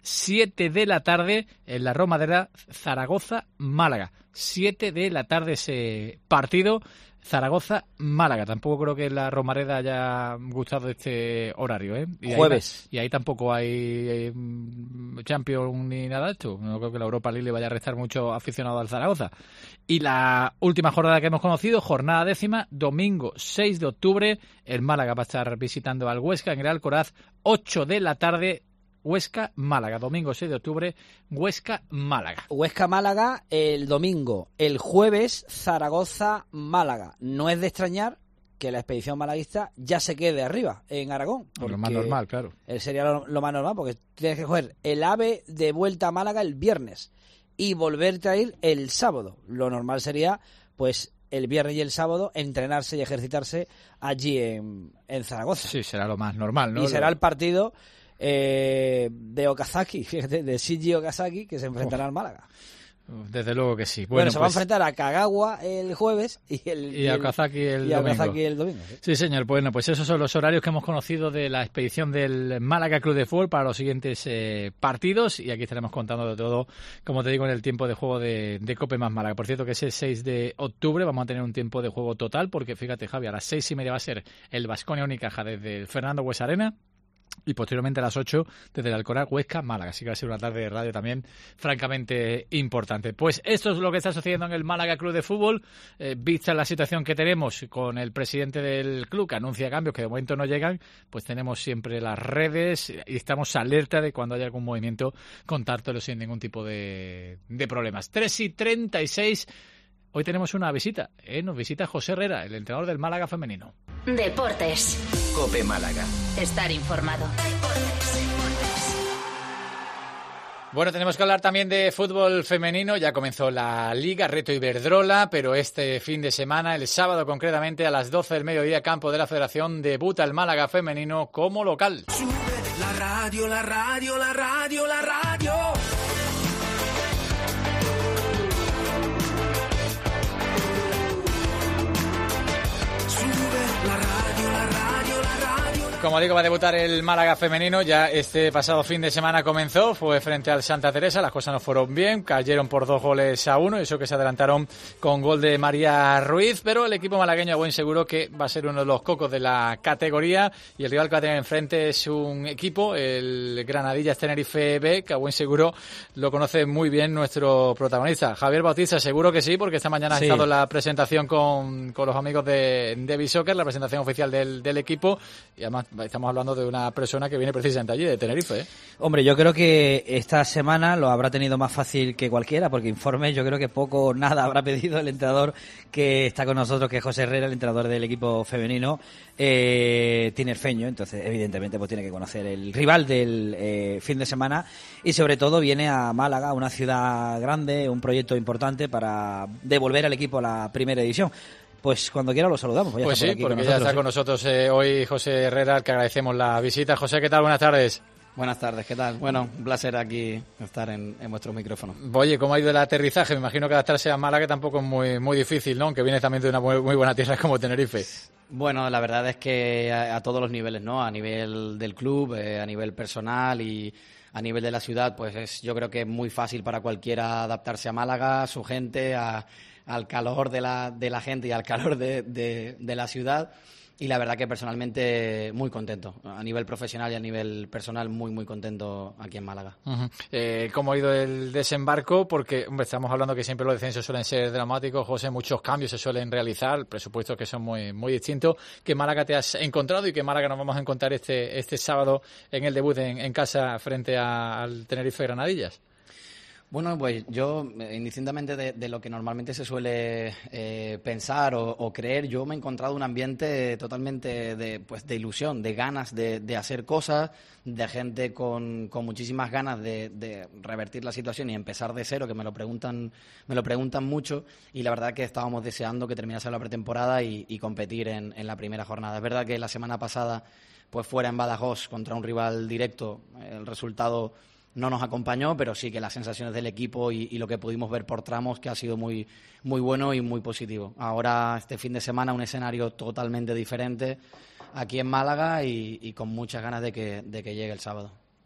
siete de la tarde en la Romareda, Zaragoza-Málaga. siete de la tarde ese partido, Zaragoza-Málaga. Tampoco creo que la Romareda haya gustado este horario, ¿eh? Y Jueves. Ahí, y ahí tampoco hay eh, Champions ni nada de esto. No creo que la Europa League le vaya a restar mucho aficionado al Zaragoza. Y la última jornada que hemos conocido, jornada décima, domingo seis de octubre, el Málaga va a estar visitando al Huesca en el Alcoraz, ocho de la tarde, Huesca-Málaga, domingo seis de octubre, Huesca-Málaga. Huesca-Málaga el domingo, el jueves Zaragoza-Málaga. No es de extrañar que la expedición malaguista ya se quede arriba en Aragón. Lo más normal, claro. Sería lo, lo más normal, porque tienes que coger el AVE de vuelta a Málaga el viernes y volverte a ir el sábado. Lo normal sería, pues, el viernes y el sábado entrenarse y ejercitarse allí en, en Zaragoza. Sí, será lo más normal, ¿no? Y será el partido eh, de Okazaki, de, de Shinji Okazaki, que se enfrentará oh. al Málaga. Desde luego que sí. Bueno, bueno se pues, va a enfrentar a Kagawa el jueves y, el, y a Okazaki el, y a domingo. Okazaki el domingo. ¿Sí? sí, señor. Bueno, pues esos son los horarios que hemos conocido de la expedición del Málaga Club de Fútbol para los siguientes eh, partidos. Y aquí estaremos contando de todo, como te digo, en el tiempo de juego de, de Cope más Málaga. Por cierto, que ese seis de octubre vamos a tener un tiempo de juego total, porque fíjate, Javi, a las seis y media va a ser el Baskonia Unicaja desde el Fernando Buesa Arena. Y posteriormente a las ocho desde el Alcoraz, Huesca, Málaga. Así que va a ser una tarde de radio también francamente importante. Pues esto es lo que está sucediendo en el Málaga Club de Fútbol. Eh, vista la situación que tenemos con el presidente del club, que anuncia cambios que de momento no llegan, pues tenemos siempre las redes y estamos alerta de cuando haya algún movimiento, contártelo sin ningún tipo de, de problemas. tres y treinta y seis. Hoy tenemos una visita, ¿eh? Nos visita José Herrera, el entrenador del Málaga femenino. Deportes. Cope Málaga. Estar informado. Bueno, tenemos que hablar también de fútbol femenino. Ya comenzó la Liga Reto Iberdrola, pero este fin de semana, el sábado concretamente, a las doce del mediodía, campo de la Federación, debuta el Málaga femenino como local. Sube la radio, la radio, la radio, la radio. Como digo, va a debutar el Málaga femenino. Ya este pasado fin de semana comenzó, fue frente al Santa Teresa. Las cosas no fueron bien, cayeron por dos goles a uno, y eso que se adelantaron con gol de María Ruiz, pero el equipo malagueño a buen seguro que va a ser uno de los cocos de la categoría, y el rival que va a tener enfrente es un equipo, el Granadillas Tenerife B, que a buen seguro lo conoce muy bien nuestro protagonista, Javier Bautista. Seguro que sí, porque esta mañana sí. ha estado en la presentación con, con los amigos de, de Bisoccer, la presentación oficial del, del equipo, y además estamos hablando de una persona que viene precisamente allí, de Tenerife, ¿eh? Hombre, yo creo que esta semana lo habrá tenido más fácil que cualquiera, porque informes yo creo que poco o nada habrá pedido el entrenador que está con nosotros, que es José Herrera, el entrenador del equipo femenino eh, tinerfeño. Entonces, evidentemente, pues tiene que conocer el rival del eh, fin de semana, y sobre todo viene a Málaga, una ciudad grande, un proyecto importante para devolver al equipo a la primera división. Pues cuando quiera lo saludamos. Pues sí, porque ya está con nosotros eh, hoy José Herrera, al que agradecemos la visita. José, ¿qué tal? Buenas tardes. Buenas tardes, ¿qué tal? Bueno, un placer aquí estar en, en vuestro micrófono. Oye, ¿cómo ha ido el aterrizaje? Me imagino que adaptarse a Málaga tampoco es muy, muy difícil, ¿no? Aunque viene también de una muy, muy buena tierra como Tenerife. Bueno, la verdad es que a, a todos los niveles, ¿no? A nivel del club, eh, a nivel personal y a nivel de la ciudad, pues es, yo creo que es muy fácil para cualquiera adaptarse a Málaga, a su gente, a al calor de la, de la gente y al calor de, de, de la ciudad, y la verdad que personalmente muy contento, a nivel profesional y a nivel personal muy muy contento aquí en Málaga. Uh-huh. Eh, ¿Cómo ha ido el desembarco? Porque hombre, estamos hablando que siempre los descensos suelen ser dramáticos, José, muchos cambios se suelen realizar, presupuestos que son muy muy distintos. ¿Qué Málaga te has encontrado y qué Málaga nos vamos a encontrar este este sábado en el debut en, en casa frente a, al Tenerife Granadillas? Bueno, pues yo, indistintamente de, de lo que normalmente se suele eh, pensar o, o creer, yo me he encontrado un ambiente totalmente de, pues, de ilusión, de ganas de, de hacer cosas, de gente con, con muchísimas ganas de, de revertir la situación y empezar de cero, que me lo preguntan me lo preguntan mucho, y la verdad que estábamos deseando que terminase la pretemporada y, y competir en, en la primera jornada. Es verdad que la semana pasada, pues fuera en Badajoz, contra un rival directo, el resultado no nos acompañó, pero sí que las sensaciones del equipo y, y lo que pudimos ver por tramos, que ha sido muy muy bueno y muy positivo. Ahora, este fin de semana, un escenario totalmente diferente aquí en Málaga y, y con muchas ganas de que, de que llegue el sábado.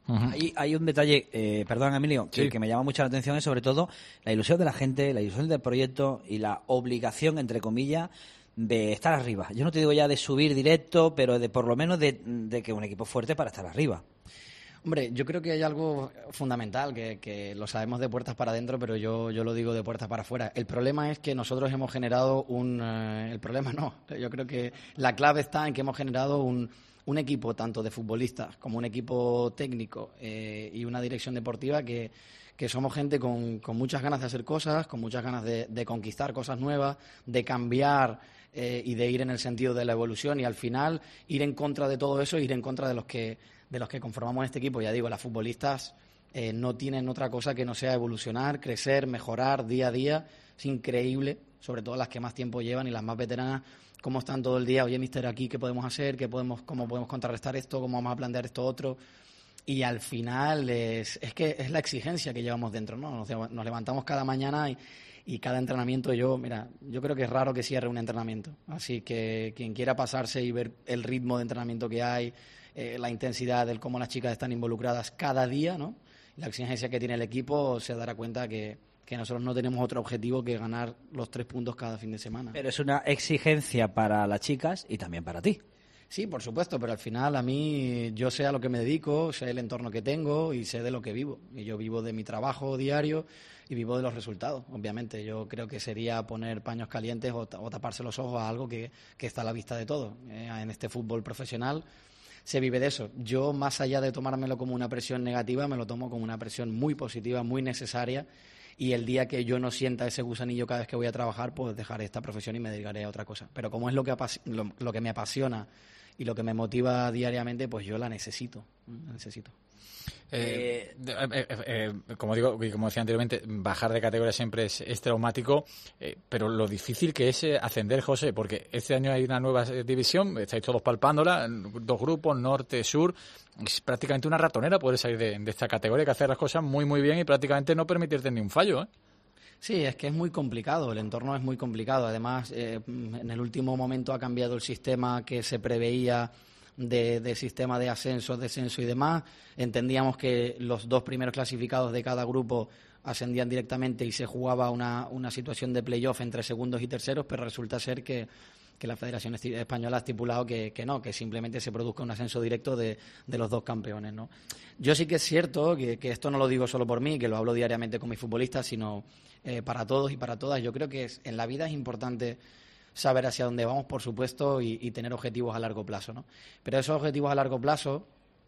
Uh-huh. Hay, hay un detalle, eh, perdón Emilio, que, sí. que me llama mucho la atención, es sobre todo la ilusión de la gente, la ilusión del proyecto y la obligación, entre comillas, de estar arriba. Yo no te digo ya de subir directo, pero de por lo menos de, de que un equipo fuerte para estar arriba. Hombre, yo creo que hay algo fundamental, que, que lo sabemos de puertas para adentro, pero yo, yo lo digo de puertas para afuera. El problema es que nosotros hemos generado un... Eh, el problema no, yo creo que la clave está en que hemos generado un, un equipo tanto de futbolistas como un equipo técnico eh, y una dirección deportiva que, que somos gente con, con muchas ganas de hacer cosas, con muchas ganas de, de conquistar cosas nuevas, de cambiar eh, y de ir en el sentido de la evolución y al final ir en contra de todo eso, ir en contra de los que... de los que conformamos este equipo. Ya digo, las futbolistas eh, no tienen otra cosa que no sea evolucionar, crecer, mejorar día a día. Es increíble, sobre todo las que más tiempo llevan y las más veteranas, cómo están todo el día. Oye, mister, aquí, ¿qué podemos hacer? ¿Qué podemos, ¿Cómo podemos contrarrestar esto? ¿Cómo vamos a plantear esto otro? Y al final es, es que es la exigencia que llevamos dentro, ¿no? Nos, nos levantamos cada mañana y, y cada entrenamiento yo, mira, yo creo que es raro que cierre un entrenamiento. Así que quien quiera pasarse y ver el ritmo de entrenamiento que hay, Eh, la intensidad del cómo las chicas están involucradas cada día, ¿no? La exigencia que tiene el equipo, se dará cuenta que, que nosotros no tenemos otro objetivo que ganar los tres puntos cada fin de semana. Pero es una exigencia para las chicas y también para ti. Sí, por supuesto, pero al final a mí yo sé a lo que me dedico, sé el entorno que tengo y sé de lo que vivo. Y yo vivo de mi trabajo diario y vivo de los resultados, obviamente. Yo creo que sería poner paños calientes o, o taparse los ojos a algo que, que está a la vista de todo. Eh, en este fútbol profesional se vive de eso. Yo, más allá de tomármelo como una presión negativa, me lo tomo como una presión muy positiva, muy necesaria, y el día que yo no sienta ese gusanillo cada vez que voy a trabajar, pues dejaré esta profesión y me dedicaré a otra cosa. Pero como es lo que, apas- lo, lo que me apasiona y lo que me motiva diariamente, pues yo la necesito, la necesito. Eh, eh, eh, eh, como digo, y como decía anteriormente, bajar de categoría siempre es, es traumático, eh, pero lo difícil que es eh, ascender, José, porque este año hay una nueva eh, división, estáis todos palpándola, dos grupos, norte, sur, es prácticamente una ratonera poder salir de, de esta categoría, hay que hacer las cosas muy muy bien y prácticamente no permitirte ni un fallo, ¿eh? Sí, es que es muy complicado, el entorno es muy complicado. Además, eh, en el último momento ha cambiado el sistema que se preveía de, de sistema de ascenso, descenso y demás. Entendíamos que los dos primeros clasificados de cada grupo ascendían directamente y se jugaba una, una situación de playoff entre segundos y terceros, pero resulta ser que, que la Federación Española ha estipulado que, que no, que simplemente se produzca un ascenso directo de, de los dos campeones, ¿no? Yo sí que es cierto que, que esto no lo digo solo por mí, que lo hablo diariamente con mis futbolistas, sino eh, para todos y para todas. Yo creo que es, en la vida es importante saber hacia dónde vamos, por supuesto, y, y tener objetivos a largo plazo, ¿no? Pero esos objetivos a largo plazo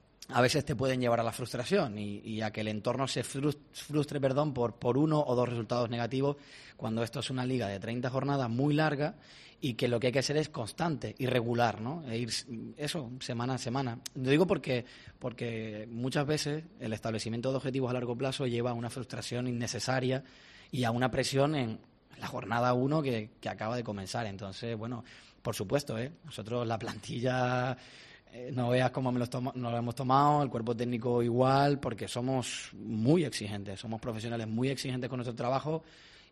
a veces te pueden llevar a la frustración y, y a que el entorno se frustre, frustre perdón, por, por uno o dos resultados negativos, cuando esto es una liga de treinta jornadas muy larga y que lo que hay que hacer es constante y regular, ¿no? E ir eso, semana a semana. Lo digo porque, porque muchas veces el establecimiento de objetivos a largo plazo lleva a una frustración innecesaria y a una presión en la jornada uno que, que acaba de comenzar. Entonces, bueno, por supuesto, ¿eh? Nosotros la plantilla... Eh, no veas cómo me lo, toma, nos lo hemos tomado, el cuerpo técnico igual, porque somos muy exigentes, somos profesionales muy exigentes con nuestro trabajo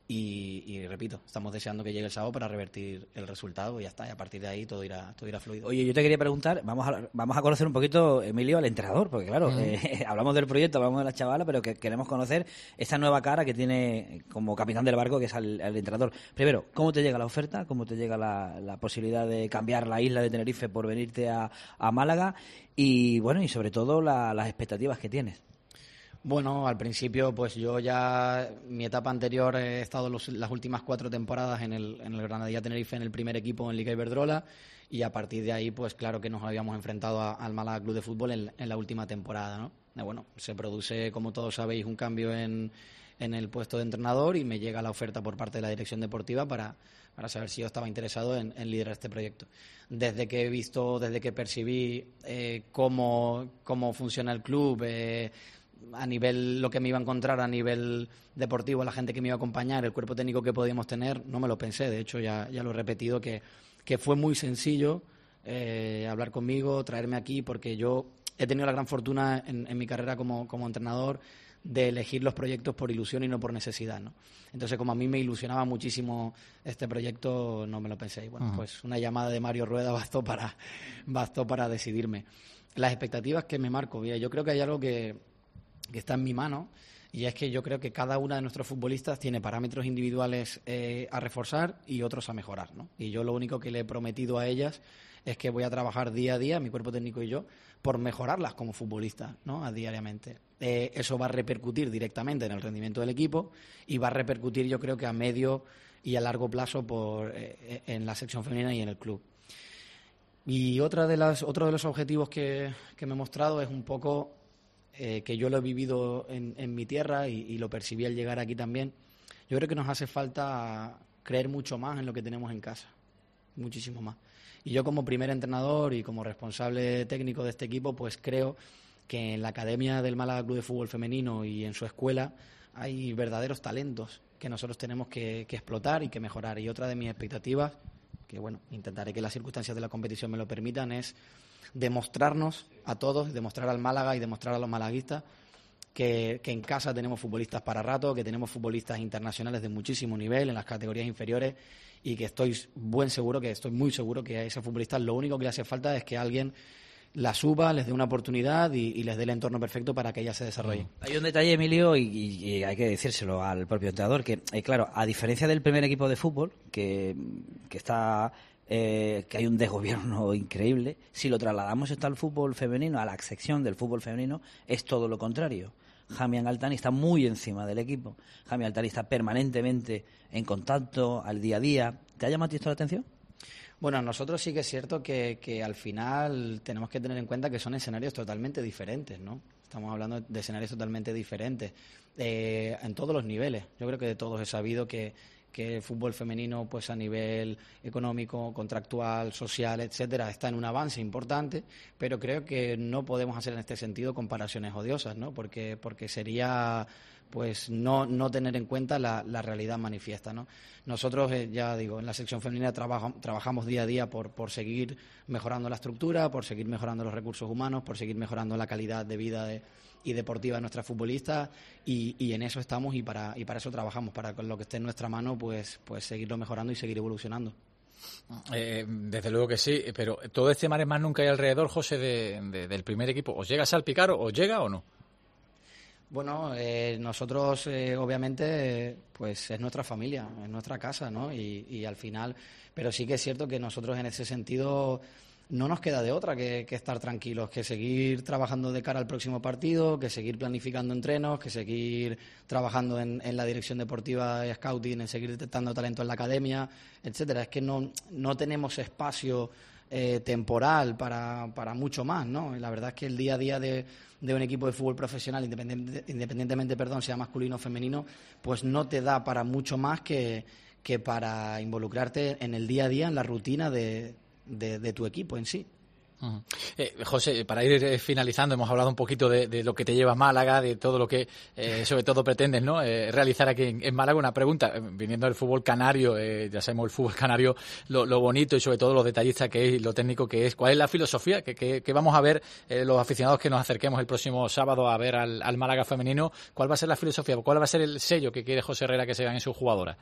y, y repito, estamos deseando que llegue el sábado para revertir el resultado y ya está, y a partir de ahí todo irá, todo irá fluido. Oye, yo te quería preguntar, vamos a, vamos a conocer un poquito, Emilio, al entrenador, porque claro, uh-huh. eh, hablamos del proyecto, hablamos de la chavala, pero que queremos conocer esta nueva cara que tiene como capitán del barco, que es el, el entrenador. Primero, ¿cómo te llega la oferta? ¿Cómo te llega la, la posibilidad de cambiar la isla de Tenerife por venirte a, a Málaga? Y bueno, y sobre todo la, las expectativas que tienes. Bueno, al principio, pues yo ya, mi etapa anterior he estado los, las últimas cuatro temporadas en el, en el Granadilla Tenerife, en el primer equipo en Liga Iberdrola, y a partir de ahí, pues claro que nos habíamos enfrentado a, al Málaga Club de Fútbol en, en la última temporada, ¿no? Y bueno, se produce, como todos sabéis, un cambio en, en el puesto de entrenador y me llega la oferta por parte de la dirección deportiva para, para saber si yo estaba interesado en, en liderar este proyecto. Desde que he visto, desde que percibí eh, cómo, cómo funciona el club, eh, a nivel, lo que me iba a encontrar a nivel deportivo, la gente que me iba a acompañar, el cuerpo técnico que podíamos tener, no me lo pensé. De hecho, ya, ya lo he repetido, que, que fue muy sencillo eh, hablar conmigo, traerme aquí, porque yo he tenido la gran fortuna en, en mi carrera como, como entrenador de elegir los proyectos por ilusión y no por necesidad, ¿no? Entonces, como a mí me ilusionaba muchísimo este proyecto, no me lo pensé. Y bueno, uh-huh. pues una llamada de Mario Rueda bastó para, bastó para decidirme. las expectativas que me marco, mira, yo creo que hay algo que, que está en mi mano, y es que yo creo que cada uno de nuestros futbolistas tiene parámetros individuales eh, a reforzar y otros a mejorar, ¿no? Y yo lo único que le he prometido a ellas es que voy a trabajar día a día, mi cuerpo técnico y yo, por mejorarlas como futbolistas, ¿no? A diariamente. Eh, eso va a repercutir directamente en el rendimiento del equipo y va a repercutir, yo creo que a medio y a largo plazo por eh, en la sección femenina y en el club. Y otra de las, otro de los objetivos que, que me he mostrado es un poco eh, que yo lo he vivido en, en mi tierra y, y lo percibí al llegar aquí también. Yo creo que nos hace falta creer mucho más en lo que tenemos en casa, muchísimo más. Y yo como primer entrenador y como responsable técnico de este equipo, pues creo que en la Academia del Málaga Club de Fútbol Femenino y en su escuela hay verdaderos talentos que nosotros tenemos que, que explotar y que mejorar. Y otra de mis expectativas, que bueno, intentaré que las circunstancias de la competición me lo permitan, es demostrarnos a todos, demostrar al Málaga y demostrar a los malaguistas que, que en casa tenemos futbolistas para rato, que tenemos futbolistas internacionales de muchísimo nivel en las categorías inferiores y que estoy buen seguro, que estoy muy seguro que a esos futbolistas lo único que le hace falta es que alguien la suba, les dé una oportunidad y, y les dé el entorno perfecto para que ella se desarrolle. Hay un detalle, Emilio, y, y, y hay que decírselo al propio entrenador, que eh, claro, a diferencia del primer equipo de fútbol, que, que está eh, que hay un desgobierno increíble, si lo trasladamos esto al fútbol femenino, a la sección del fútbol femenino, es todo lo contrario. Jamian Altani está muy encima del equipo. Jamian Altani está permanentemente en contacto, al día a día. ¿Te ha llamado esto la atención? Bueno, nosotros sí que es cierto que, que al final tenemos que tener en cuenta que son escenarios totalmente diferentes, ¿no? Estamos hablando de escenarios totalmente diferentes eh, en todos los niveles. Yo creo que de todos he sabido que, que el fútbol femenino, pues a nivel económico, contractual, social, etcétera, está en un avance importante, pero creo que no podemos hacer en este sentido comparaciones odiosas, ¿no? Porque, porque sería pues no, no tener en cuenta la, la realidad manifiesta, ¿no? Nosotros, eh, ya digo, en la sección femenina trabaja, trabajamos día a día por, por seguir mejorando la estructura, por seguir mejorando los recursos humanos, por seguir mejorando la calidad de vida de, y deportiva de nuestras futbolistas y, y en eso estamos y para, y para eso trabajamos, para con lo que esté en nuestra mano pues, pues seguirlo mejorando y seguir evolucionando. Eh, desde luego que sí, pero todo este mare más nunca hay alrededor, José, de, de, del primer equipo. ¿Os llega a salpicar o os llega o no? Bueno, eh, nosotros eh, obviamente pues es nuestra familia, es nuestra casa, ¿no? Y, y al final, pero sí que es cierto que nosotros en ese sentido no nos queda de otra que, que estar tranquilos, que seguir trabajando de cara al próximo partido, que seguir planificando entrenos, que seguir trabajando en, en la dirección deportiva y scouting, en seguir detectando talento en la academia, etcétera. Es que no, no tenemos espacio eh, temporal para, para mucho más, ¿no? Y la verdad es que el día a día de, de un equipo de fútbol profesional, independiente, independientemente, perdón, sea masculino o femenino, pues no te da para mucho más que, que para involucrarte en el día a día, en la rutina de De, de tu equipo en sí. Uh-huh. eh, José, para ir eh, finalizando, hemos hablado un poquito de, de lo que te lleva a Málaga, de todo lo que eh, sobre todo pretendes, ¿no? eh, realizar aquí en, en Málaga. Una pregunta, eh, viniendo del fútbol canario, eh, ya sabemos el fútbol canario, lo, lo bonito y sobre todo lo detallista que es y lo técnico que es. ¿Cuál es la filosofía que, que, que vamos a ver eh, los aficionados que nos acerquemos el próximo sábado a ver al, al Málaga femenino? ¿Cuál va a ser la filosofía? ¿Cuál va a ser el sello que quiere José Herrera que se vean en sus jugadoras?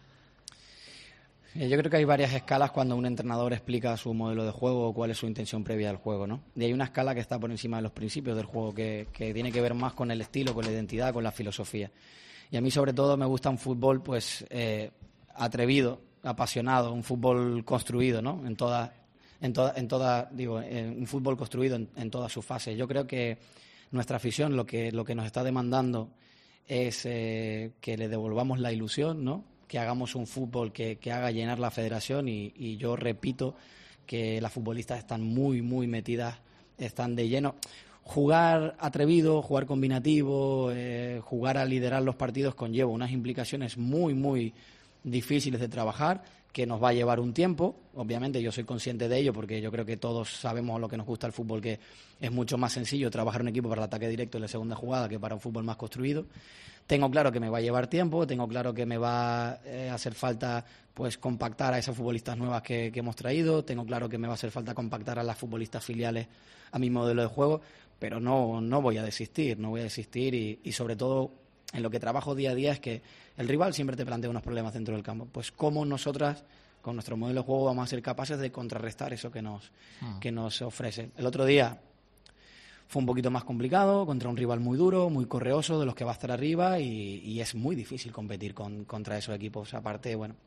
Yo creo que hay varias escalas cuando un entrenador explica su modelo de juego o cuál es su intención previa del juego, ¿no? Y hay una escala que está por encima de los principios del juego, que, que tiene que ver más con el estilo, con la identidad, con la filosofía. Y a mí, sobre todo, me gusta un fútbol pues eh, atrevido, apasionado, un fútbol construido, ¿no? En toda, en toda, en toda, digo, en un fútbol construido en, en todas sus fases. Yo creo que nuestra afición lo que, lo que nos está demandando es eh, que le devolvamos la ilusión, ¿no? Que hagamos un fútbol que, que haga llenar la federación y, y yo repito que las futbolistas están muy, muy metidas, están de lleno. Jugar atrevido, jugar combinativo, eh, jugar a liderar los partidos conlleva unas implicaciones muy, muy difíciles de trabajar, que nos va a llevar un tiempo. Obviamente yo soy consciente de ello porque yo creo que todos sabemos lo que nos gusta el fútbol, que es mucho más sencillo trabajar un equipo para el ataque directo en la segunda jugada que para un fútbol más construido. Tengo claro que me va a llevar tiempo, tengo claro que me va a eh, hacer falta pues compactar a esas futbolistas nuevas que, que hemos traído, tengo claro que me va a hacer falta compactar a las futbolistas filiales a mi modelo de juego, pero no, no voy a desistir, no voy a desistir y, y sobre todo en lo que trabajo día a día es que el rival siempre te plantea unos problemas dentro del campo. Pues cómo nosotras, con nuestro modelo de juego, vamos a ser capaces de contrarrestar eso que nos, ah. que nos ofrece. El otro día fue un poquito más complicado, contra un rival muy duro, muy correoso, de los que va a estar arriba, y, y es muy difícil competir con, contra esos equipos. Aparte, bueno,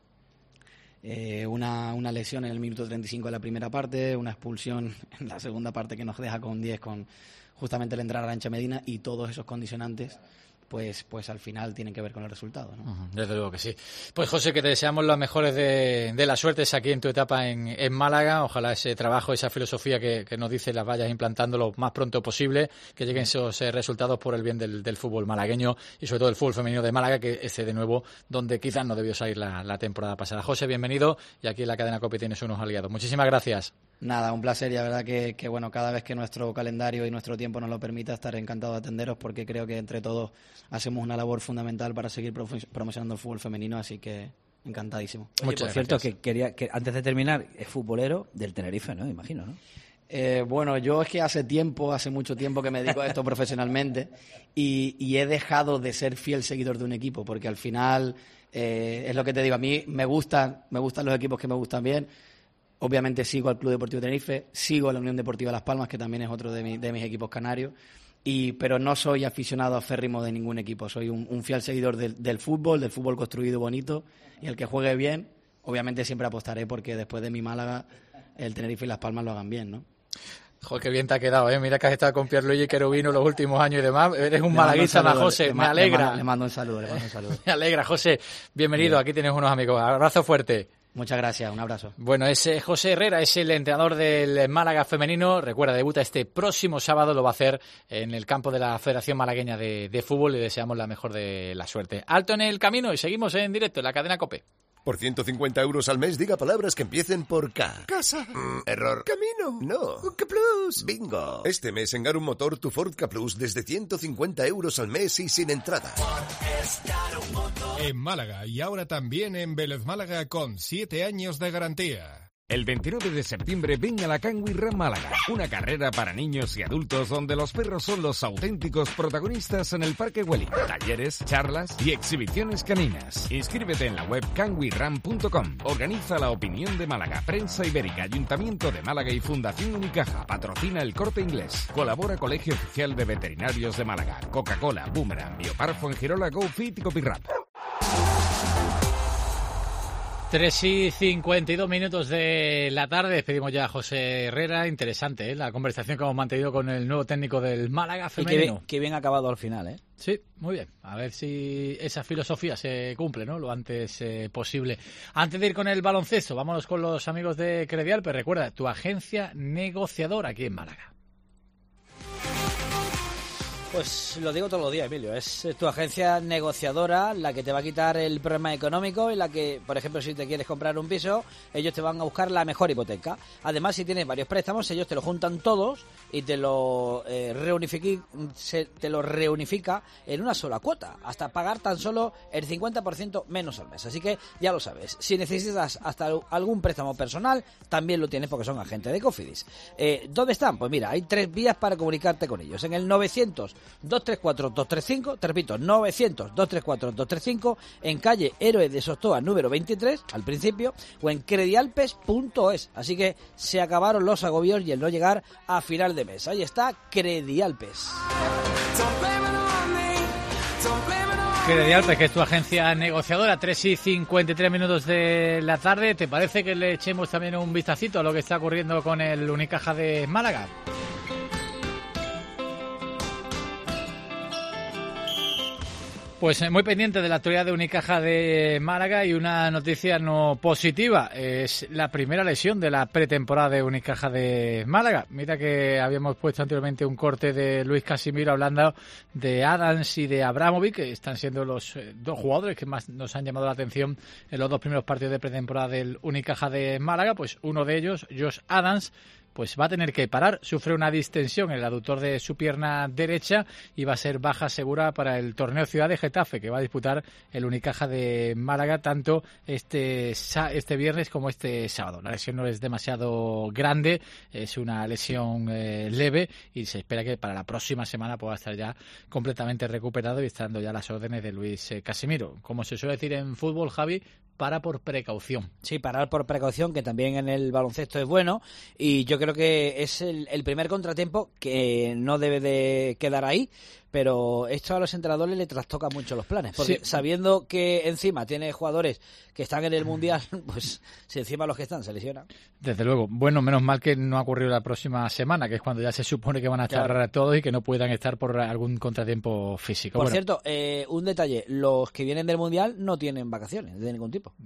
eh, una, una lesión en el minuto treinta y cinco de la primera parte, una expulsión en la segunda parte que nos deja con diez, con justamente el entrar a Arancha Medina, y todos esos condicionantes pues pues al final tienen que ver con el resultado, ¿no? Uh-huh, desde luego que sí. Pues José, que te deseamos las mejores de, de las suertes aquí en tu etapa en, en Málaga. Ojalá ese trabajo, esa filosofía que, que nos dice las vayas implantando lo más pronto posible, que lleguen esos eh, resultados por el bien del, del fútbol malagueño y sobre todo el fútbol femenino de Málaga, que esté de nuevo donde quizás no debió salir la, la temporada pasada. José, bienvenido, y aquí en la cadena COPE tienes unos aliados. Muchísimas gracias. Nada, un placer, y la verdad que, que bueno, cada vez que nuestro calendario y nuestro tiempo nos lo permita, estaré encantado de atenderos, porque creo que entre todos hacemos una labor fundamental para seguir promocionando el fútbol femenino, así que encantadísimo. Oye, Muchas por cierto, gracias. que quería que antes de terminar, es futbolero del Tenerife, ¿no? Imagino, ¿no? Eh, bueno, yo es que hace tiempo, hace mucho tiempo que me dedico a esto profesionalmente, y, y he dejado de ser fiel seguidor de un equipo, porque al final, eh, es lo que te digo, a mí me gustan, me gustan los equipos que me gustan bien. Obviamente sigo al Club Deportivo Tenerife, sigo a la Unión Deportiva Las Palmas, que también es otro de, mi, de mis equipos canarios, y pero no soy aficionado aférrimo de ningún equipo. Soy un, un fiel seguidor del, del fútbol, del fútbol construido bonito, y el que juegue bien, obviamente siempre apostaré porque después de mi Málaga, el Tenerife y Las Palmas lo hagan bien, ¿no? Joder, qué bien te ha quedado, ¿eh? Mira que has estado con Pierluigi Cherubino los últimos años y demás. Eres un malaguista, un José. Le, me alegra. Le mando, le mando un saludo, le mando un saludo. Me alegra, José. Bienvenido, bien. Aquí tienes unos amigos. Abrazo fuerte. Muchas gracias, un abrazo. Bueno, es José Herrera, es el entrenador del Málaga femenino. Recuerda, debuta este próximo sábado, lo va a hacer en el campo de la Federación Malagueña de, de Fútbol, y deseamos la mejor de la suerte. Alto en el camino y seguimos en directo en la cadena COPE. Por ciento cincuenta euros al mes, diga palabras que empiecen por K. Casa. Mm, error. Camino. No. K Plus. Bingo. Este mes en Garum Motor, tu Ford K Plus desde ciento cincuenta euros al mes y sin entrada. En Málaga, y ahora también en Vélez Málaga, con siete años de garantía. El veintinueve de septiembre ven a la Canwy Ram Málaga, una carrera para niños y adultos donde los perros son los auténticos protagonistas en el Parque Welling. Talleres, charlas y exhibiciones caninas. Inscríbete en la web canwy ram punto com. Organiza La Opinión de Málaga, Prensa Ibérica, Ayuntamiento de Málaga y Fundación Unicaja. Patrocina El Corte Inglés. Colabora Colegio Oficial de Veterinarios de Málaga, Coca-Cola, Boomerang, Biopar, Fuengirola, GoFit y Copyrap. tres y cincuenta y dos minutos de la tarde. Despedimos ya a José Herrera. Interesante, ¿eh? La conversación que hemos mantenido con el nuevo técnico del Málaga femenino. Y qué bien, qué bien acabado al final, ¿eh? Sí, muy bien. A ver si esa filosofía se cumple, ¿no? Lo antes eh, posible. Antes de ir con el baloncesto, vámonos con los amigos de Credial. Pero recuerda, tu agencia negociadora aquí en Málaga. Pues lo digo todos los días, Emilio, es tu agencia negociadora la que te va a quitar el problema económico y la que, por ejemplo, si te quieres comprar un piso, ellos te van a buscar la mejor hipoteca. Además, si tienes varios préstamos, ellos te lo juntan todos y te lo, eh, reunifiqui, se, te lo reunifica en una sola cuota, hasta pagar tan solo el cincuenta por ciento menos al mes. Así que ya lo sabes, si necesitas hasta algún préstamo personal, también lo tienes porque son agentes de Cofidis. Eh, ¿Dónde están? Pues mira, hay tres vías para comunicarte con ellos. En el novecientos, dos tres cuatro, dos tres cinco, te repito, novecientos, dos tres cuatro, dos tres cinco, en calle Héroe de Sostoa número veintitrés, al principio, o en credialpes punto es. Así que se acabaron los agobios y el no llegar a final de mes. Ahí está Credialpes. Credialpes, que es tu agencia negociadora. Tres y cincuenta y tres minutos de la tarde. ¿Te parece que le echemos también un vistacito a lo que está ocurriendo con el Unicaja de Málaga? Pues muy pendiente de la actualidad de Unicaja de Málaga, y una noticia no positiva. Es la primera lesión de la pretemporada de Unicaja de Málaga. Mira que habíamos puesto anteriormente un corte de Luis Casimiro hablando de Adams y de Abramovic, que están siendo los dos jugadores que más nos han llamado la atención en los dos primeros partidos de pretemporada del Unicaja de Málaga. Pues uno de ellos, Josh Adams, pues va a tener que parar. Sufre una distensión en el aductor de su pierna derecha y va a ser baja segura para el torneo Ciudad de Getafe, que va a disputar el Unicaja de Málaga tanto este este viernes como este sábado. La lesión no es demasiado grande, es una lesión eh, leve, y se espera que para la próxima semana pueda estar ya completamente recuperado y estando ya las órdenes de Luis eh, Casimiro. Como se suele decir en fútbol, Javi, para por precaución. Sí, parar por precaución, que también en el baloncesto es bueno, y yo creo que es el, el primer contratiempo que no debe de quedar ahí, pero esto a los entrenadores le trastoca mucho los planes, porque sí. sabiendo que encima tiene jugadores que están en el Mundial, pues si encima los que están se lesionan. Desde luego. Bueno, menos mal que no ha ocurrido la próxima semana, que es cuando ya se supone que van a estar claro. todos y que no puedan estar por algún contratiempo físico. Por bueno. cierto, eh, un detalle, los que vienen del Mundial no tienen vacaciones de ningún tipo.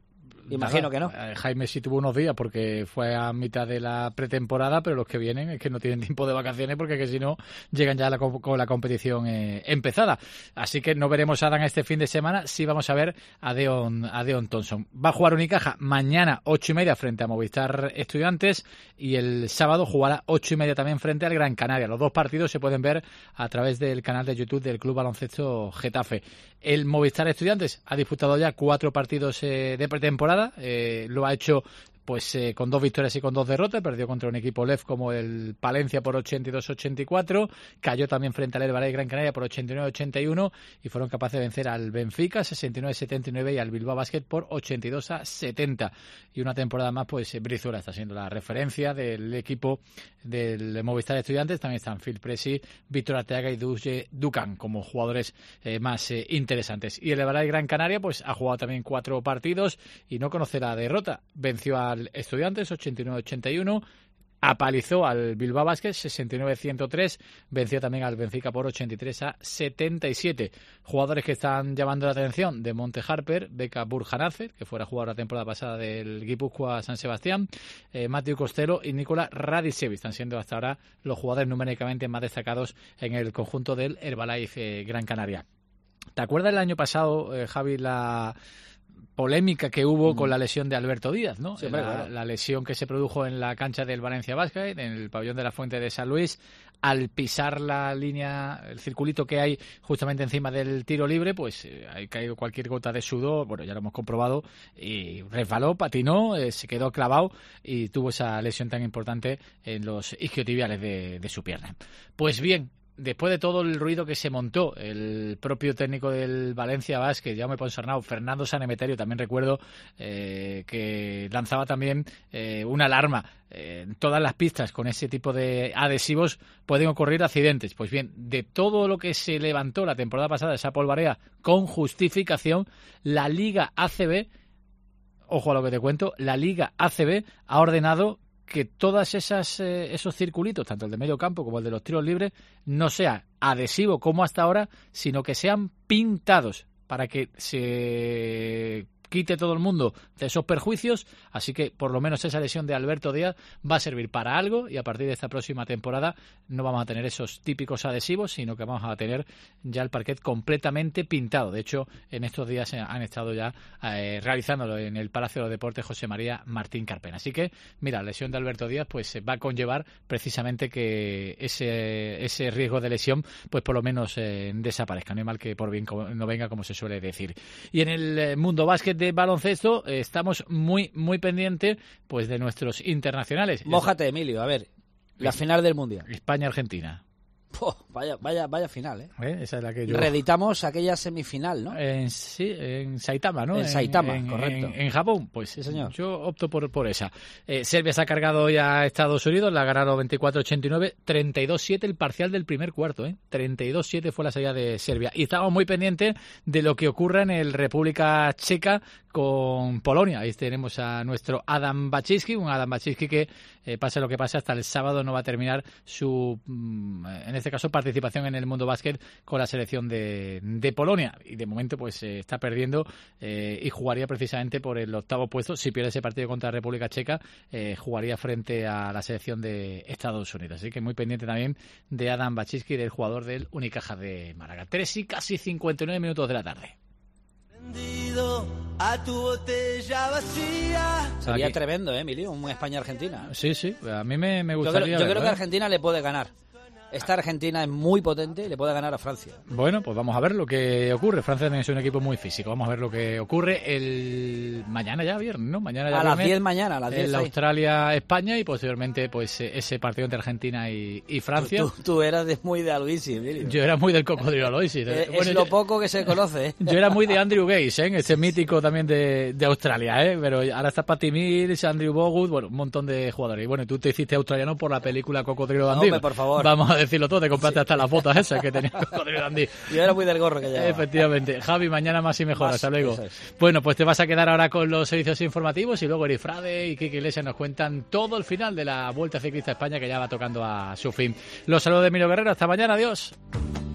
Imagino que no. Jaime sí tuvo unos días porque fue a mitad de la pretemporada, pero los que vienen es que no tienen tiempo de vacaciones porque que si no llegan ya la, con la competición eh, empezada. Así que no veremos a Adán este fin de semana, sí vamos a ver a Deon, a Deon Thompson. Va a jugar Unicaja mañana ocho y media frente a Movistar Estudiantes y el sábado jugará ocho y media también frente al Gran Canaria. Los dos partidos se pueden ver a través del canal de YouTube del Club Baloncesto Getafe. El Movistar Estudiantes ha disputado ya cuatro partidos eh, de pretemporada. Eh, lo ha hecho pues eh, con dos victorias y con dos derrotas. Perdió contra un equipo L E F como el Palencia por ochenta y dos a ochenta y cuatro, cayó también frente al Herbalife Gran Canaria por ochenta y nueve a ochenta y uno y fueron capaces de vencer al Benfica sesenta y nueve a setenta y nueve y al Bilbao Basket por ochenta y dos a setenta. Y una temporada más, pues Brizuela está siendo la referencia del equipo del Movistar Estudiantes. También están Phil Pressey, Víctor Arteaga y Duje Ducan como jugadores eh, más eh, interesantes. Y el Herbalife Gran Canaria pues ha jugado también cuatro partidos y no conoce la derrota. Venció al Estudiantes ochenta y nueve a ochenta y uno, apalizó al Bilbao Basket sesenta y nueve a ciento tres, venció también al Benfica por ochenta y tres a setenta y siete. Jugadores que están llamando la atención: de Monte Harper, Beka Burjanacer, que fuera jugador la temporada pasada del Guipúzcoa San Sebastián, eh, Matthew Costello y Nikola Radicevic están siendo hasta ahora los jugadores numéricamente más destacados en el conjunto del Herbalife eh, Gran Canaria. ¿Te acuerdas el año pasado, eh, Javi, la polémica que hubo con la lesión de Alberto Díaz, ¿no? Sí, la, claro. la lesión que se produjo en la cancha del Valencia Basket, en el pabellón de la Fuente de San Luis, al pisar la línea, el circulito que hay justamente encima del tiro libre, pues eh, ha caído cualquier gota de sudor, bueno, ya lo hemos comprobado, y resbaló, patinó, eh, se quedó clavado y tuvo esa lesión tan importante en los isquiotibiales de, de su pierna. Pues bien, después de todo el ruido que se montó, el propio técnico del Valencia Basket, Jaume Ponsarnau, Fernando Sanemeterio, también recuerdo eh, que lanzaba también eh, una alarma. Eh, en todas las pistas con ese tipo de adhesivos pueden ocurrir accidentes. Pues bien, de todo lo que se levantó la temporada pasada, esa polvareda con justificación, la Liga A C B, ojo a lo que te cuento, la Liga A C B ha ordenado que todas esas eh, esos circulitos, tanto el de medio campo como el de los tiros libres, no sea adhesivo como hasta ahora, sino que sean pintados para que se quite todo el mundo de esos perjuicios. Así que por lo menos esa lesión de Alberto Díaz va a servir para algo y a partir de esta próxima temporada no vamos a tener esos típicos adhesivos, sino que vamos a tener ya el parquet completamente pintado. De hecho, en estos días han estado ya eh, realizándolo en el Palacio de los Deportes José María Martín Carpena. Así que, mira, la lesión de Alberto Díaz pues va a conllevar precisamente que ese ese riesgo de lesión pues por lo menos eh, desaparezca. No hay mal que por bien no venga, como se suele decir. Y en el mundo básquet de baloncesto eh, estamos muy muy pendientes pues de nuestros internacionales. Mójate, Emilio, a ver, la final del Mundial. España-Argentina. Oh, vaya, vaya, vaya final, ¿eh? ¿Eh? Esa es la que yo... Reeditamos aquella semifinal, ¿no? En, sí, en Saitama, ¿no? En Saitama, en, correcto. En, en Japón, pues sí, señor. Yo opto por, por esa. Eh, Serbia se ha cargado ya a Estados Unidos, la ha ganado veinticuatro a ochenta y nueve, treinta y dos siete el parcial del primer cuarto, ¿eh? treinta y dos siete fue la salida de Serbia. Y estamos muy pendientes de lo que ocurra en el República Checa con Polonia. Ahí tenemos a nuestro Adam Baczyński, un Adam Baczyński que, eh, pase lo que pase, hasta el sábado no va a terminar su, en este caso, participación en el mundo básquet con la selección de, de Polonia. Y de momento pues eh, está perdiendo eh, y jugaría precisamente por el octavo puesto. Si pierde ese partido contra la República Checa, eh, jugaría frente a la selección de Estados Unidos. Así que muy pendiente también de Adam Baczyński, del jugador del Unicaja de Málaga. Tres y casi cincuenta y nueve minutos de la tarde. A tu botella vacía. Sería Aquí. tremendo, ¿eh, Emilio? Un España-Argentina. Sí, sí, a mí me, me gustaría. Yo creo, yo creo que ¿eh? Argentina le puede ganar. esta Argentina es muy potente y le puede ganar a Francia. Bueno, pues vamos a ver lo que ocurre. Francia también es un equipo muy físico. Vamos a ver lo que ocurre el mañana ya viernes, ¿no? Mañana ya a las diez mañana, a las diez. En Australia-España y posteriormente pues ese partido entre Argentina y, y Francia. Tú, tú, tú eras de, muy de Aloisi, Emilio. Yo era muy del cocodrilo Aloisi. Es, bueno, es lo yo, poco que se conoce. ¿eh? Yo era muy de Andrew Gaze, ¿eh? Ese mítico también de, de Australia, ¿eh? Pero ahora está Patty Mills, Andrew Bogut, bueno, un montón de jugadores. Y bueno, tú te hiciste australiano por la película Cocodrilo Dundee. Hombre, por favor. Vamos a decirlo todo, te compraste sí. hasta las botas esas que tenía Cocodrilo Dundee. Yo era muy del gorro que llevaba. Efectivamente. Javi, mañana más y mejor. Más, hasta luego. Es. Bueno, pues te vas a quedar ahora con los servicios informativos y luego Eri Frade y Kiki Iglesias nos cuentan todo el final de la Vuelta Ciclista a España que ya va tocando a su fin. Los saludos de Emilio Guerrero. Hasta mañana. Adiós.